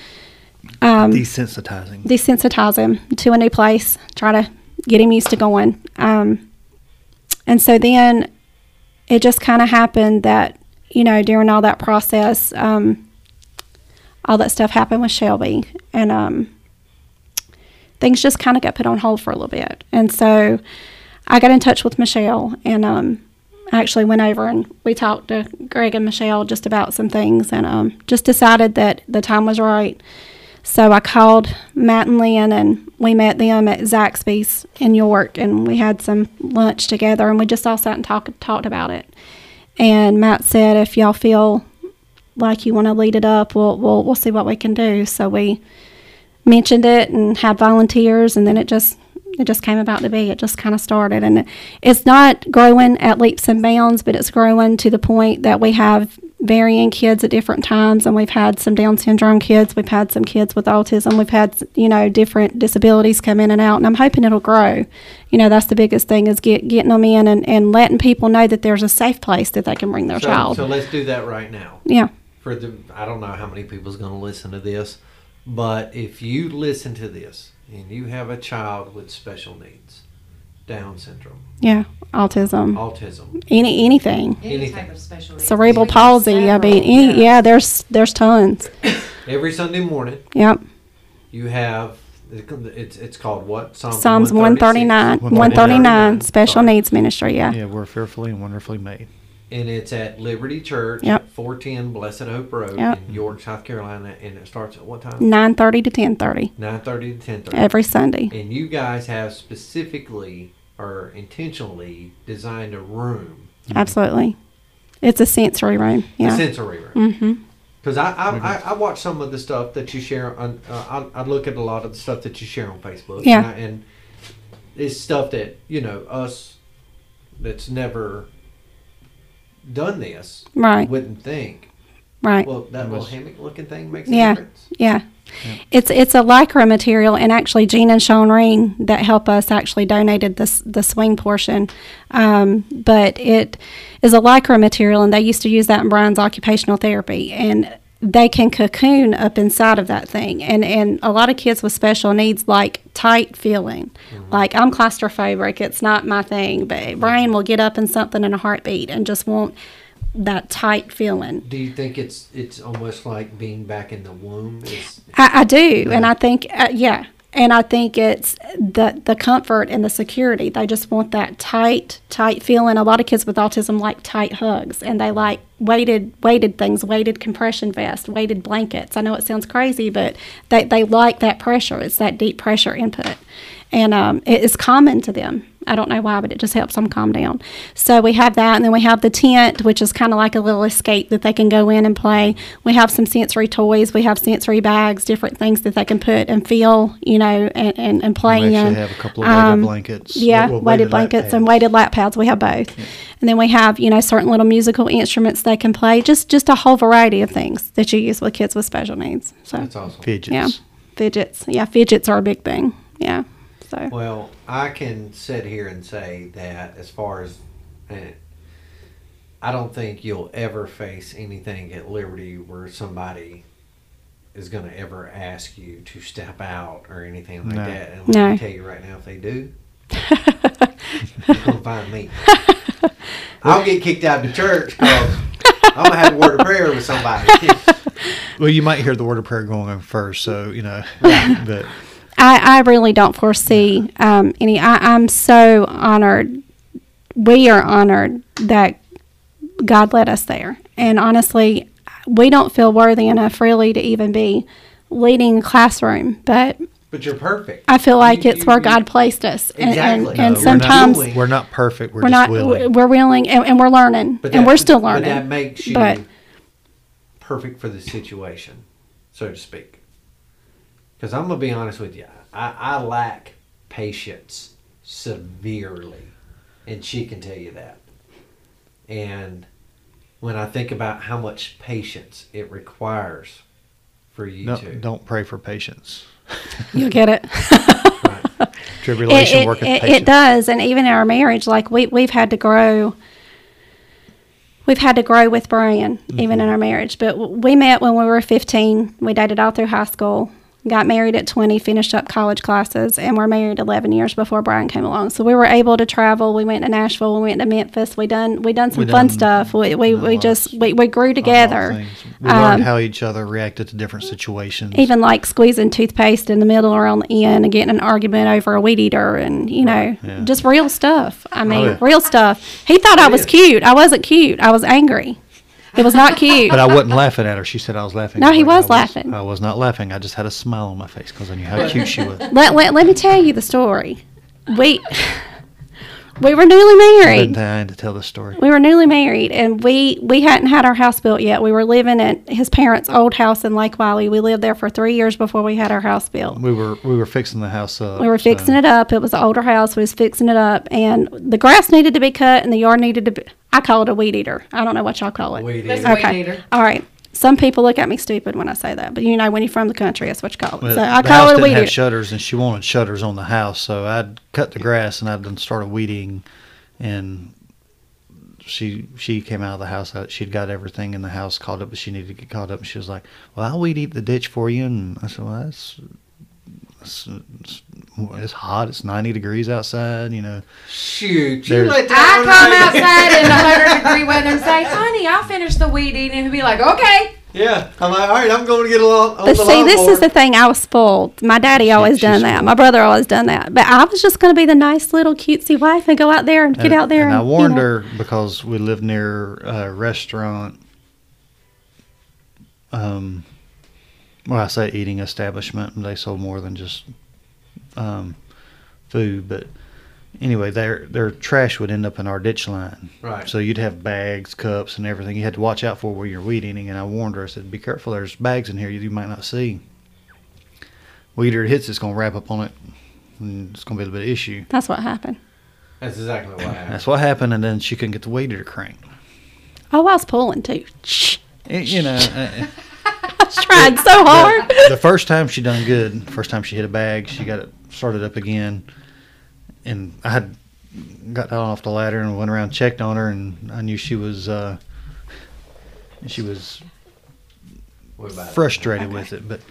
[SPEAKER 4] desensitize him to a new place, try to get him used to going. And so then it just kind of happened that, during all that process, all that stuff happened with Shelby, and things just kind of got put on hold for a little bit. And so I got in touch with Michelle, and I actually went over and we talked to Greg and Michelle just about some things, and just decided that the time was right. So I called Matt and Lynn, and we met them at Zaxby's in York, and we had some lunch together, and we just all sat and talked about it. And Matt said, if y'all feel like you want to lead it up, we'll see what we can do. So we mentioned it and had volunteers, and then it just came about to be. It just kind of started, and it's not growing at leaps and bounds, but it's growing to the point that we have varying kids at different times, and we've had some Down syndrome kids, we've had some kids with autism, we've had different disabilities come in and out, and I'm hoping it'll grow. That's the biggest thing, is getting them in and letting people know that there's a safe place that they can bring their child.
[SPEAKER 2] So let's do that right now.
[SPEAKER 4] Yeah.
[SPEAKER 2] I don't know how many people's going to listen to this, but if you listen to this and you have a child with special needs, Down syndrome,
[SPEAKER 4] autism, anything,
[SPEAKER 1] Any type of special needs.
[SPEAKER 4] cerebral palsy. I mean, there's tons.
[SPEAKER 2] Every Sunday morning,
[SPEAKER 4] Yep.
[SPEAKER 2] you have It's called what?
[SPEAKER 4] Psalms 139,
[SPEAKER 3] 139,
[SPEAKER 4] Special
[SPEAKER 2] Sorry.
[SPEAKER 4] Needs Ministry, yeah.
[SPEAKER 3] Yeah, we're fearfully and wonderfully made.
[SPEAKER 2] And it's at Liberty Church,
[SPEAKER 4] Yep.
[SPEAKER 2] 410 Blessed Hope Road
[SPEAKER 4] Yep.
[SPEAKER 2] in York, South Carolina. And it starts at what time?
[SPEAKER 4] 9:30 to 10:30
[SPEAKER 2] 9:30 to 10:30.
[SPEAKER 4] every Sunday.
[SPEAKER 2] And you guys have specifically or intentionally designed a room,
[SPEAKER 4] Absolutely. It's a sensory room,
[SPEAKER 2] a
[SPEAKER 4] yeah.
[SPEAKER 2] sensory room.
[SPEAKER 4] Mm-hmm.
[SPEAKER 2] Because I watch some of the stuff that you share on. I look at a lot of the stuff that you share on Facebook.
[SPEAKER 4] Yeah.
[SPEAKER 2] And it's stuff that us that's never done this
[SPEAKER 4] Right,
[SPEAKER 2] wouldn't think.
[SPEAKER 4] right.
[SPEAKER 2] Well, that
[SPEAKER 3] It
[SPEAKER 2] little
[SPEAKER 3] was-
[SPEAKER 2] hammock looking thing makes a
[SPEAKER 4] Yeah.
[SPEAKER 2] difference.
[SPEAKER 4] Yeah. It's a lycra material, and actually Gene and Sean Ring that help us actually donated the swing portion, but it is a lycra material, and they used to use that in Brian's occupational therapy, and they can cocoon up inside of that thing, and a lot of kids with special needs like tight feeling, like I'm claustrophobic, it's not my thing, but Brian will get up in something in a heartbeat and just want that tight feeling.
[SPEAKER 2] Do you think it's almost like being back in the womb?
[SPEAKER 4] I do, and I think yeah, and I think it's the comfort and the security. They just want that tight feeling. A lot of kids with autism like tight hugs, and they like weighted things, weighted compression vests, weighted blankets. I know it sounds crazy, but they like that pressure. It's that deep pressure input, and it is common to them. I don't know why, but it just helps them calm down. So we have that, and then we have the tent, which is kind of like a little escape that they can go in and play. We have some sensory toys. We have sensory bags, different things that they can put and feel, and play
[SPEAKER 3] We
[SPEAKER 4] in.
[SPEAKER 3] actually have a couple of weighted blankets.
[SPEAKER 4] Yeah,
[SPEAKER 3] Well,
[SPEAKER 4] weighted
[SPEAKER 3] lap
[SPEAKER 4] blankets and
[SPEAKER 3] pads.
[SPEAKER 4] weighted lap pads. We have both. And then we have, certain little musical instruments they can play. Just a whole variety of things that you use with kids with special needs. So,
[SPEAKER 2] That's awesome.
[SPEAKER 3] Fidgets.
[SPEAKER 4] yeah, fidgets. Yeah, fidgets are a big thing. Yeah. So,
[SPEAKER 2] Well, I can sit here and say that as far as I don't think you'll ever face anything at Liberty where somebody is going to ever ask you to step out or anything like
[SPEAKER 3] No.
[SPEAKER 2] that. And
[SPEAKER 4] No.
[SPEAKER 2] let me tell you right now, if they do, you're going to find me. I'll get kicked out of the church because I'm going to have a word of prayer with somebody.
[SPEAKER 3] Well, you might hear the word of prayer going on first, so but
[SPEAKER 4] I really don't foresee any. I'm so honored. We are honored that God led us there. And honestly, we don't feel worthy enough really to even be leading a classroom. But
[SPEAKER 2] But you're perfect.
[SPEAKER 4] I feel like
[SPEAKER 2] You-
[SPEAKER 4] it's
[SPEAKER 2] you-
[SPEAKER 4] where
[SPEAKER 2] you-
[SPEAKER 4] God placed us.
[SPEAKER 2] Exactly.
[SPEAKER 4] And
[SPEAKER 2] No,
[SPEAKER 3] we're not
[SPEAKER 4] sometimes
[SPEAKER 2] willing.
[SPEAKER 3] we're not perfect. We're
[SPEAKER 4] we're
[SPEAKER 3] just
[SPEAKER 4] not,
[SPEAKER 3] willing.
[SPEAKER 4] we're willing and we're learning.
[SPEAKER 2] But
[SPEAKER 4] And
[SPEAKER 2] that-
[SPEAKER 4] we're still
[SPEAKER 2] But
[SPEAKER 4] learning.
[SPEAKER 2] that makes you
[SPEAKER 4] But-
[SPEAKER 2] perfect for the situation, so to speak. Because I'm going to be honest with you. I lack patience severely. And she can tell you that. And when I think about how much patience it requires for you to.
[SPEAKER 3] Don't pray for patience.
[SPEAKER 4] You'll get it.
[SPEAKER 2] Right.
[SPEAKER 3] Tribulation worketh
[SPEAKER 4] it
[SPEAKER 3] patience.
[SPEAKER 4] does, and even in our marriage, like we've had to grow. We've had to grow with Brian, even in our marriage. But we met when we were 15. We dated all through high school. Got married at 20, finished up college classes, and we're married 11 years before Brian came along. So we were able to travel. We went to Nashville. We went to Memphis. We done some fun stuff. We grew together.
[SPEAKER 3] We learned how each other reacted to different situations.
[SPEAKER 4] Even like squeezing toothpaste in the middle or on the end and getting an argument over a weed eater and,
[SPEAKER 3] Yeah.
[SPEAKER 4] just real stuff. I mean,
[SPEAKER 3] yeah.
[SPEAKER 4] real stuff. He thought I was cute. I wasn't cute. I was angry. It was not cute.
[SPEAKER 3] But I wasn't laughing at her. She said I was laughing.
[SPEAKER 4] No, he
[SPEAKER 3] at her.
[SPEAKER 4] was laughing.
[SPEAKER 3] I was not laughing. I just had a smile on my face because I knew how cute she was.
[SPEAKER 4] Let me tell you the story. We were newly
[SPEAKER 3] I've been
[SPEAKER 4] married.
[SPEAKER 3] dying to tell this story.
[SPEAKER 4] We were newly married, and we hadn't had our house built yet. We were living at his parents' old house in Lake Wiley. We lived there for 3 years before we had our house built.
[SPEAKER 3] We were fixing the house up.
[SPEAKER 4] We were fixing it up. It was an older house. We was fixing it up, and the grass needed to be cut, and the yard needed to be. I call it a weed eater. I don't know what y'all call it.
[SPEAKER 2] Weed
[SPEAKER 1] That's
[SPEAKER 2] eater.
[SPEAKER 1] a weed eater.
[SPEAKER 4] All right. Some people look at me stupid when I say that, but when you're from the country, that's what you call it.
[SPEAKER 3] Well,
[SPEAKER 4] So I
[SPEAKER 3] the
[SPEAKER 4] call
[SPEAKER 3] house
[SPEAKER 4] it a
[SPEAKER 3] didn't
[SPEAKER 4] weed
[SPEAKER 3] have
[SPEAKER 4] eater.
[SPEAKER 3] shutters, and she wanted shutters on the house. So I'd cut the grass, and I'd then started weeding, and she came out of the house. She'd got everything in the house caught up, but she needed to get caught up. And she was like, "Well, I'll weed eat the ditch for you." And I said, "Well, it's hot. It's 90 degrees outside.
[SPEAKER 2] Shoot, you
[SPEAKER 3] There's-
[SPEAKER 2] let
[SPEAKER 1] I
[SPEAKER 2] that
[SPEAKER 1] come
[SPEAKER 2] one
[SPEAKER 1] outside in 100-degree weather and say, honey, I'll finish the weed eating. And he'll be like, okay.
[SPEAKER 2] Yeah. I'm like, all right, I'm going to get along.
[SPEAKER 4] But see, this is the thing. I was spoiled. My daddy always done that.
[SPEAKER 3] spoiled.
[SPEAKER 4] My brother always done that. But I was just going to be the nice little cutesy wife and go out there and get out there.
[SPEAKER 3] And I
[SPEAKER 4] you
[SPEAKER 3] warned
[SPEAKER 4] know.
[SPEAKER 3] her because we lived near a restaurant. Well, I say eating establishment, and they sold more than just food. But anyway, their trash would end up in our ditch line.
[SPEAKER 2] Right.
[SPEAKER 3] So you'd have bags, cups, and everything. You had to watch out for where you're weed eating. And I warned her. I said, "Be careful. There's bags in here you might not see. Weed eater hits, it's gonna wrap up on it, and it's gonna be a bit of issue."
[SPEAKER 4] That's what happened.
[SPEAKER 2] That's exactly what happened.
[SPEAKER 3] That's what happened, and then she couldn't get the weed eater cranked.
[SPEAKER 4] Oh, I was pulling too. Shh.
[SPEAKER 3] You know.
[SPEAKER 4] I was trying so hard.
[SPEAKER 3] The first time she done good. First time she hit a bag, she got it started up again, and I had got down off the ladder and went around and checked on her, and I knew she was
[SPEAKER 2] What about it?
[SPEAKER 3] frustrated with it, but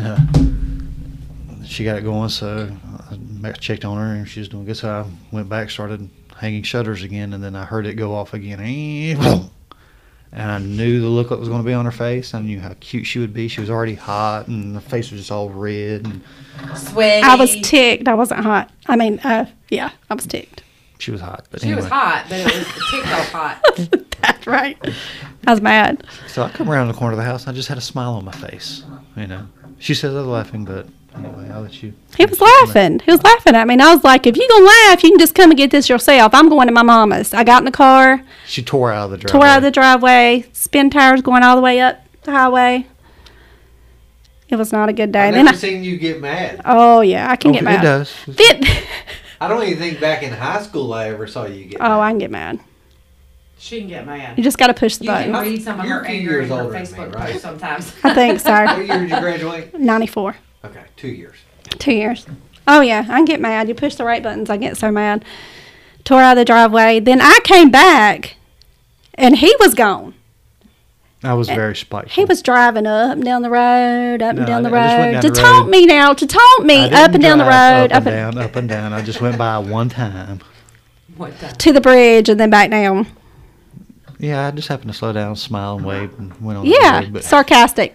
[SPEAKER 3] she got it going. So I checked on her, and she was doing good. So I went back, started hanging shutters again, and then I heard it go off again. And I knew the look that was going to be on her face. I knew how cute she would be. She was already hot, and her face was just all red. And
[SPEAKER 1] Sweaty.
[SPEAKER 4] I was ticked. I wasn't hot. I mean, yeah, I was ticked.
[SPEAKER 3] she was hot. But
[SPEAKER 1] She
[SPEAKER 3] anyway.
[SPEAKER 1] was hot, but it was ticked off hot.
[SPEAKER 4] That's right. I was mad.
[SPEAKER 3] So I come around the corner of the house, and I just had a smile on my face. You know, she says I was laughing, but anyway, I'll let you.
[SPEAKER 4] He was laughing. He was laughing at me. And I was like, if you're going to laugh, you can just come and get this yourself. I'm going to my mama's. I got in the car,
[SPEAKER 3] She tore out of the driveway.
[SPEAKER 4] tore out of the driveway, spin tires going all the way up the highway. It was not a good day.
[SPEAKER 2] I've
[SPEAKER 4] Then
[SPEAKER 2] never
[SPEAKER 4] I,
[SPEAKER 2] seen you get mad.
[SPEAKER 4] oh, yeah, I can get
[SPEAKER 3] It
[SPEAKER 4] mad.
[SPEAKER 3] does.
[SPEAKER 2] I don't even think back in high school I ever saw you get mad.
[SPEAKER 4] Oh, I can get mad.
[SPEAKER 1] She can get mad.
[SPEAKER 4] You just got to push the
[SPEAKER 1] You can
[SPEAKER 4] button.
[SPEAKER 1] read some of
[SPEAKER 2] You're
[SPEAKER 1] her
[SPEAKER 2] a few
[SPEAKER 1] anger
[SPEAKER 2] years
[SPEAKER 1] in her
[SPEAKER 2] older than me,
[SPEAKER 1] Facebook
[SPEAKER 2] right?
[SPEAKER 1] posts sometimes.
[SPEAKER 4] I think so.
[SPEAKER 2] What year did you graduate?
[SPEAKER 4] 94.
[SPEAKER 2] Okay, 2 years.
[SPEAKER 4] 2 years. Oh, yeah, I can get mad. You push the right buttons, I get so mad. Tore out of the driveway. Then I came back, and he was gone.
[SPEAKER 3] I was very spiteful.
[SPEAKER 4] He was driving up and down the road, up and
[SPEAKER 3] No,
[SPEAKER 4] down the
[SPEAKER 3] I just went
[SPEAKER 4] road.
[SPEAKER 3] down
[SPEAKER 4] To
[SPEAKER 3] the
[SPEAKER 4] taunt
[SPEAKER 3] road.
[SPEAKER 4] me now, to taunt me
[SPEAKER 3] I
[SPEAKER 4] up
[SPEAKER 3] didn't
[SPEAKER 4] and down the
[SPEAKER 3] drive
[SPEAKER 4] road.
[SPEAKER 3] up and down. I just went by one time.
[SPEAKER 1] What the?
[SPEAKER 4] To the bridge and then back down.
[SPEAKER 3] Yeah, I just happened to slow down, smile, and wave, and went on. the
[SPEAKER 4] Yeah,
[SPEAKER 3] road, but
[SPEAKER 4] sarcastic.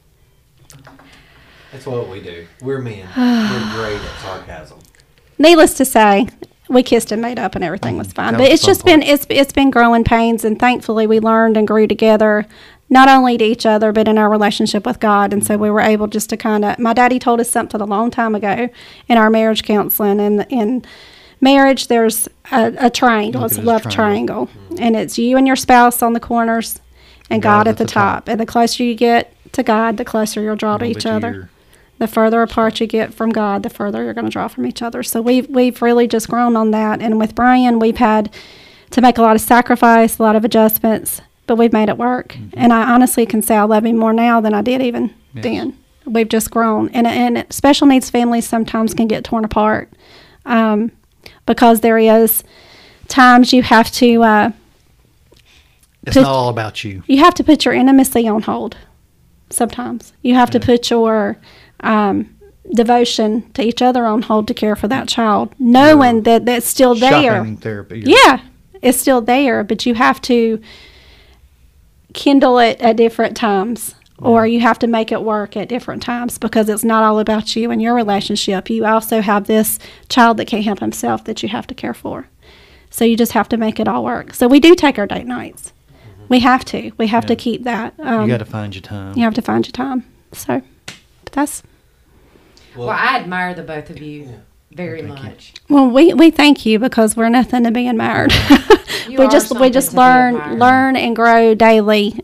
[SPEAKER 2] That's what we do. We're men. We're great at sarcasm.
[SPEAKER 4] Needless to say, we kissed and made up and everything was fine.
[SPEAKER 3] That
[SPEAKER 4] But
[SPEAKER 3] was
[SPEAKER 4] it's
[SPEAKER 3] the
[SPEAKER 4] just
[SPEAKER 3] fun
[SPEAKER 4] been it's been growing pains, and thankfully we learned and grew together, not only to each other but in our relationship with God. And so we were able just to kind of. My daddy told us something a long time ago in our marriage counseling, and in marriage there's a triangle.
[SPEAKER 3] Look
[SPEAKER 4] It's a
[SPEAKER 3] at
[SPEAKER 4] love
[SPEAKER 3] this
[SPEAKER 4] triangle, and it's you and your spouse on the corners, and God at the top. And the closer you get to God, the closer you'll draw to
[SPEAKER 3] a little
[SPEAKER 4] each
[SPEAKER 3] bit
[SPEAKER 4] other.
[SPEAKER 3] easier.
[SPEAKER 4] The further apart you get from God, the further you're going to draw from each other. So we've really just grown on that. And with Brian, we've had to make a lot of sacrifice, a lot of adjustments, but we've made it work. And I honestly can say I love him more now than I did even
[SPEAKER 3] Yes.
[SPEAKER 4] then. We've just grown. And special needs families sometimes can get torn apart because there is times you have to
[SPEAKER 3] It's
[SPEAKER 4] Put-
[SPEAKER 3] not all about you.
[SPEAKER 4] you have to put your intimacy on hold. Sometimes you have to put your devotion to each other on hold to care for that child, knowing that that's still there.
[SPEAKER 3] Shopping therapy.
[SPEAKER 4] Yeah, it's still there, but you have to kindle it at different times, or you have to make it work at different times because it's not all about you and your relationship. You also have this child that can't help himself that you have to care for. So you just have to make it all work. So we do take our date nights. We have to. We have to
[SPEAKER 3] Yeah.
[SPEAKER 4] keep that.
[SPEAKER 3] You got to find your time.
[SPEAKER 4] You have to find your time. So that's
[SPEAKER 1] Well, I admire the both of you
[SPEAKER 2] Yeah.
[SPEAKER 1] very
[SPEAKER 3] Thank you.
[SPEAKER 1] much.
[SPEAKER 4] well. We thank you because we're nothing to being married.
[SPEAKER 1] You
[SPEAKER 4] we
[SPEAKER 1] are
[SPEAKER 4] just
[SPEAKER 1] something to be
[SPEAKER 4] learn
[SPEAKER 1] admired.
[SPEAKER 4] and grow daily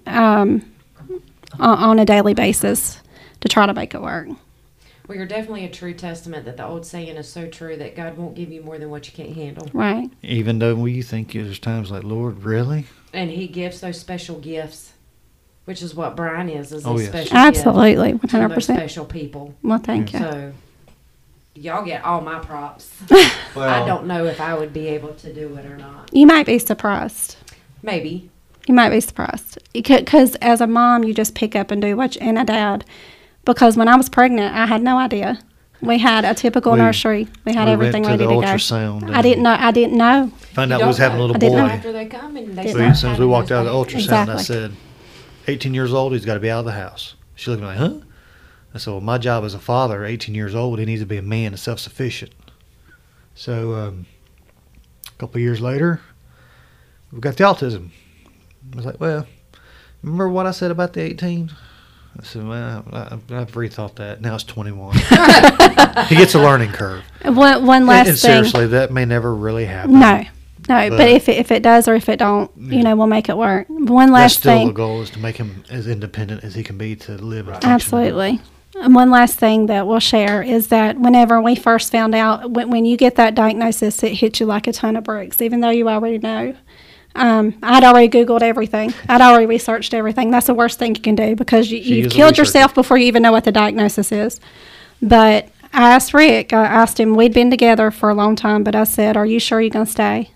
[SPEAKER 4] on a daily basis to try to make it work.
[SPEAKER 1] Well, you're definitely a true testament that the old saying is so true that God won't give you more than what you can't handle.
[SPEAKER 4] Right.
[SPEAKER 3] Even though we think there's times like, Lord, really?
[SPEAKER 1] And He gives those special gifts, which is what Brian is
[SPEAKER 3] Oh,
[SPEAKER 1] a
[SPEAKER 3] yes.
[SPEAKER 1] special
[SPEAKER 4] Absolutely.
[SPEAKER 1] gift to those
[SPEAKER 4] 100%.
[SPEAKER 1] special people.
[SPEAKER 4] Well, thank you.
[SPEAKER 1] So, y'all get all my props.
[SPEAKER 2] Well,
[SPEAKER 1] I don't know if I would be able to do it or not.
[SPEAKER 4] You might be surprised.
[SPEAKER 1] Maybe.
[SPEAKER 4] You might be surprised because as a mom, you just pick up and do what. And a dad, because when I was pregnant, I had no idea. We had a typical
[SPEAKER 3] We-
[SPEAKER 4] nursery. We had
[SPEAKER 3] we
[SPEAKER 4] everything
[SPEAKER 3] went to
[SPEAKER 4] ready
[SPEAKER 3] the
[SPEAKER 4] to go.
[SPEAKER 3] ultrasound.
[SPEAKER 4] I didn't know. I didn't know.
[SPEAKER 3] Found
[SPEAKER 1] You
[SPEAKER 3] out we was
[SPEAKER 1] don't
[SPEAKER 3] having a
[SPEAKER 1] know.
[SPEAKER 3] little
[SPEAKER 4] I didn't know.
[SPEAKER 3] boy.
[SPEAKER 1] After they come and they
[SPEAKER 4] Didn't
[SPEAKER 3] So
[SPEAKER 1] start
[SPEAKER 3] as soon as we
[SPEAKER 1] having
[SPEAKER 3] walked
[SPEAKER 1] those
[SPEAKER 3] out of the
[SPEAKER 1] babies.
[SPEAKER 3] ultrasound, I
[SPEAKER 4] Exactly.
[SPEAKER 3] said, 18 years old, he's got to be out of the house. She looked at me like, huh? I said, well, my job as a father, 18 years old, he needs to be a man and self-sufficient. So a couple of years later, we got the autism. I was like, well, remember what I said about the 18? I said, well, I've rethought that. Now it's 21. He gets a learning curve.
[SPEAKER 4] One last
[SPEAKER 3] And
[SPEAKER 4] thing.
[SPEAKER 3] seriously, that may never really happen.
[SPEAKER 4] No, but
[SPEAKER 3] But-
[SPEAKER 4] if it does or if it don't, we'll make it work. One
[SPEAKER 3] That's
[SPEAKER 4] last
[SPEAKER 3] still
[SPEAKER 4] thing.
[SPEAKER 3] the goal, is to make him as independent as he can be to live and function.
[SPEAKER 4] Absolutely. And one last thing that we'll share is that whenever we first found out, when you get that diagnosis, it hits you like a ton of bricks, even though you already know. I'd already Googled everything. I'd already researched everything. That's the worst thing you can do because
[SPEAKER 3] She
[SPEAKER 4] you've
[SPEAKER 3] is a
[SPEAKER 4] killed
[SPEAKER 3] researcher.
[SPEAKER 4] yourself before you even know what the diagnosis is. But I asked Rick, I asked him, we'd been together for a long time, but I said, are you sure you're going to stay?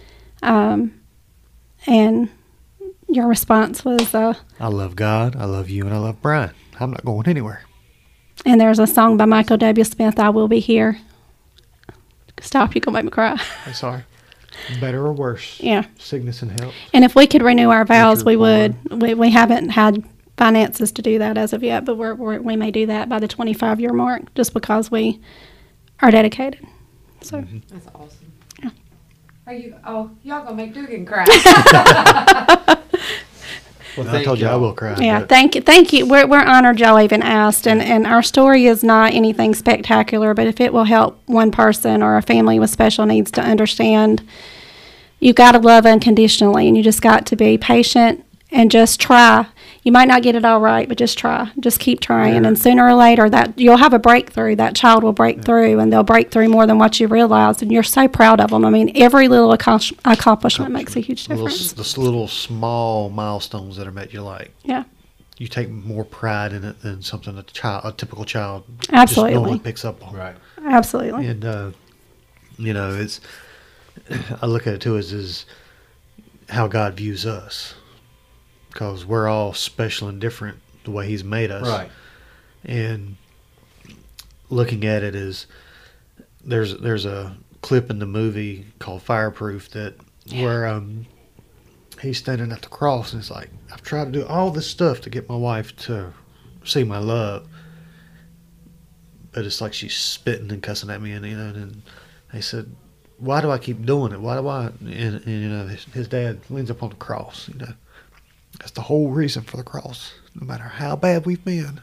[SPEAKER 4] And your response was,
[SPEAKER 3] I love God, I love you, and I love Brian. I'm not going anywhere.
[SPEAKER 4] and there's a song by Michael W. Smith, I Will Be Here. Stop, you're going to make me cry.
[SPEAKER 3] I'm sorry. Better or worse?
[SPEAKER 4] Yeah.
[SPEAKER 3] Sickness and health.
[SPEAKER 4] And if we could renew our vows,
[SPEAKER 3] Richard
[SPEAKER 4] we would. We haven't had finances to do that as of yet, but we may do that by the 25-year mark just because we are dedicated. So
[SPEAKER 1] That's awesome. Are you? Oh, y'all gonna make Dugan cry.
[SPEAKER 2] Well,
[SPEAKER 3] I told you I will cry.
[SPEAKER 4] yeah,
[SPEAKER 3] but
[SPEAKER 4] thank you. We're honored y'all even asked, and our story is not anything spectacular, but if it will help one person or a family with special needs to understand, you got to love unconditionally, and you just got to be patient and just try. You might not get it all right, but just try. Just keep trying,
[SPEAKER 3] Yeah.
[SPEAKER 4] and sooner or later that you'll have a breakthrough. That child will break through, and they'll break through more than what you realize, and you're so proud of them. I mean, every little accomplishment makes a huge difference.
[SPEAKER 3] the little small milestones that are met, you're like,
[SPEAKER 4] Yeah,
[SPEAKER 3] you take more pride in it than something a typical child
[SPEAKER 4] Absolutely.
[SPEAKER 3] just normally picks up on.
[SPEAKER 2] Right.
[SPEAKER 4] absolutely.
[SPEAKER 3] And it's I look at it too as how God views us, because we're all special and different the way He's made us.
[SPEAKER 2] Right.
[SPEAKER 3] And looking at it as there's a clip in the movie called Fireproof that where he's standing at the cross and it's like, I've tried to do all this stuff to get my wife to see my love, but it's like she's spitting and cussing at me, and they said, why do I keep doing it? Why do I? And his dad leans up on the cross. That's the whole reason for the cross. No matter how bad we've been,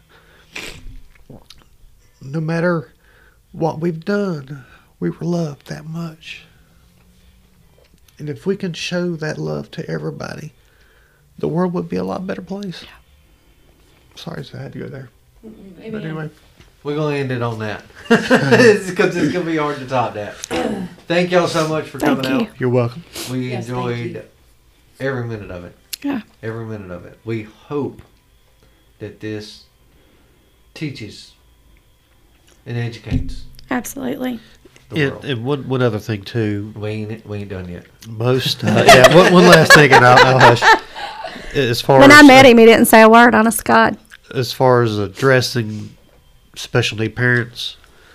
[SPEAKER 3] no matter what we've done, we were loved that much. And if we can show that love to everybody, the world would be a lot better place. Sorry, so I had to go there. But anyway,
[SPEAKER 2] We're going to end it on that. Because it's going to be hard to top that. Thank y'all so much for
[SPEAKER 4] Thank
[SPEAKER 2] coming
[SPEAKER 4] you.
[SPEAKER 2] out.
[SPEAKER 3] you're welcome.
[SPEAKER 2] We
[SPEAKER 1] Yes, thank
[SPEAKER 2] enjoyed
[SPEAKER 1] you.
[SPEAKER 2] every minute of it.
[SPEAKER 4] Yeah.
[SPEAKER 2] Every minute of it. We hope that this teaches and educates
[SPEAKER 4] Absolutely.
[SPEAKER 2] the world.
[SPEAKER 3] And one other thing too,
[SPEAKER 2] We ain't done yet.
[SPEAKER 3] most one last thing, and I'll hush. As far
[SPEAKER 4] When
[SPEAKER 3] as
[SPEAKER 4] I met him, he didn't say a word, honest to God.
[SPEAKER 3] as far as addressing special need parents,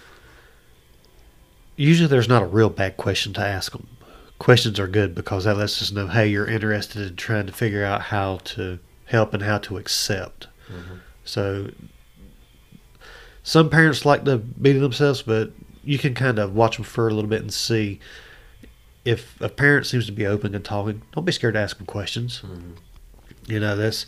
[SPEAKER 3] usually there's not a real bad question to ask them. Questions are good because that lets us know, hey, you're interested in trying to figure out how to help and how to accept. So some parents like to beat themselves, but you can kind of watch them for a little bit and see if a parent seems to be open and talking. Don't be scared to ask them questions. That's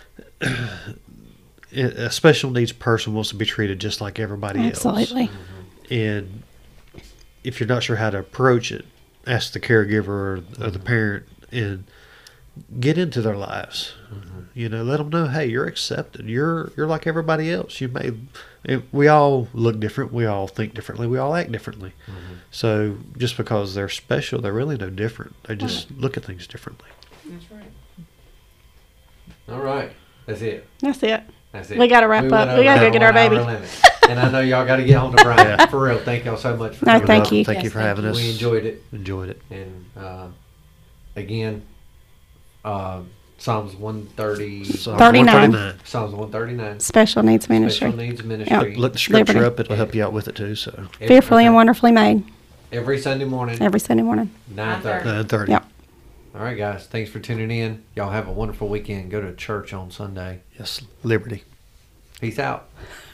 [SPEAKER 3] a special needs person wants to be treated just like everybody else.
[SPEAKER 4] Absolutely.
[SPEAKER 3] And if you're not sure how to approach it, ask the caregiver or the parent and get into their lives. Let them know, hey, you're accepted. You're like everybody else. We all look different. We all think differently. We all act differently. So just because they're special, they're really no different. They just look at things differently.
[SPEAKER 1] That's right.
[SPEAKER 2] All right. That's it.
[SPEAKER 4] That's it.
[SPEAKER 2] That's it.
[SPEAKER 4] We gotta wrap
[SPEAKER 2] went
[SPEAKER 4] up.
[SPEAKER 2] over
[SPEAKER 4] We gotta go
[SPEAKER 2] our
[SPEAKER 4] get our
[SPEAKER 2] 1 hour
[SPEAKER 4] baby.
[SPEAKER 2] limit. And I know y'all got to get home to Brian. For real. Thank y'all so much for
[SPEAKER 4] No,
[SPEAKER 2] coming
[SPEAKER 4] thank
[SPEAKER 2] up.
[SPEAKER 4] you.
[SPEAKER 3] Thank
[SPEAKER 1] Yes,
[SPEAKER 3] you for
[SPEAKER 1] thank
[SPEAKER 3] having
[SPEAKER 1] you.
[SPEAKER 3] us.
[SPEAKER 2] We enjoyed it.
[SPEAKER 3] Enjoyed it.
[SPEAKER 2] And again, Psalms 130,
[SPEAKER 3] So,
[SPEAKER 4] 39.
[SPEAKER 3] 139.
[SPEAKER 2] Psalms 139,
[SPEAKER 4] Special needs ministry.
[SPEAKER 2] Special Needs Ministry.
[SPEAKER 3] Look the scripture
[SPEAKER 4] Liberty.
[SPEAKER 3] up. It'll help you out with it too. So
[SPEAKER 4] Fearfully and wonderfully made
[SPEAKER 2] Every Sunday morning,
[SPEAKER 4] every Sunday morning.
[SPEAKER 2] 9:30.
[SPEAKER 3] 9:30.
[SPEAKER 4] Yep.
[SPEAKER 2] All right, guys. Thanks for tuning in. Y'all have a wonderful weekend. Go to church on Sunday.
[SPEAKER 3] Yes, liberty.
[SPEAKER 2] Peace out.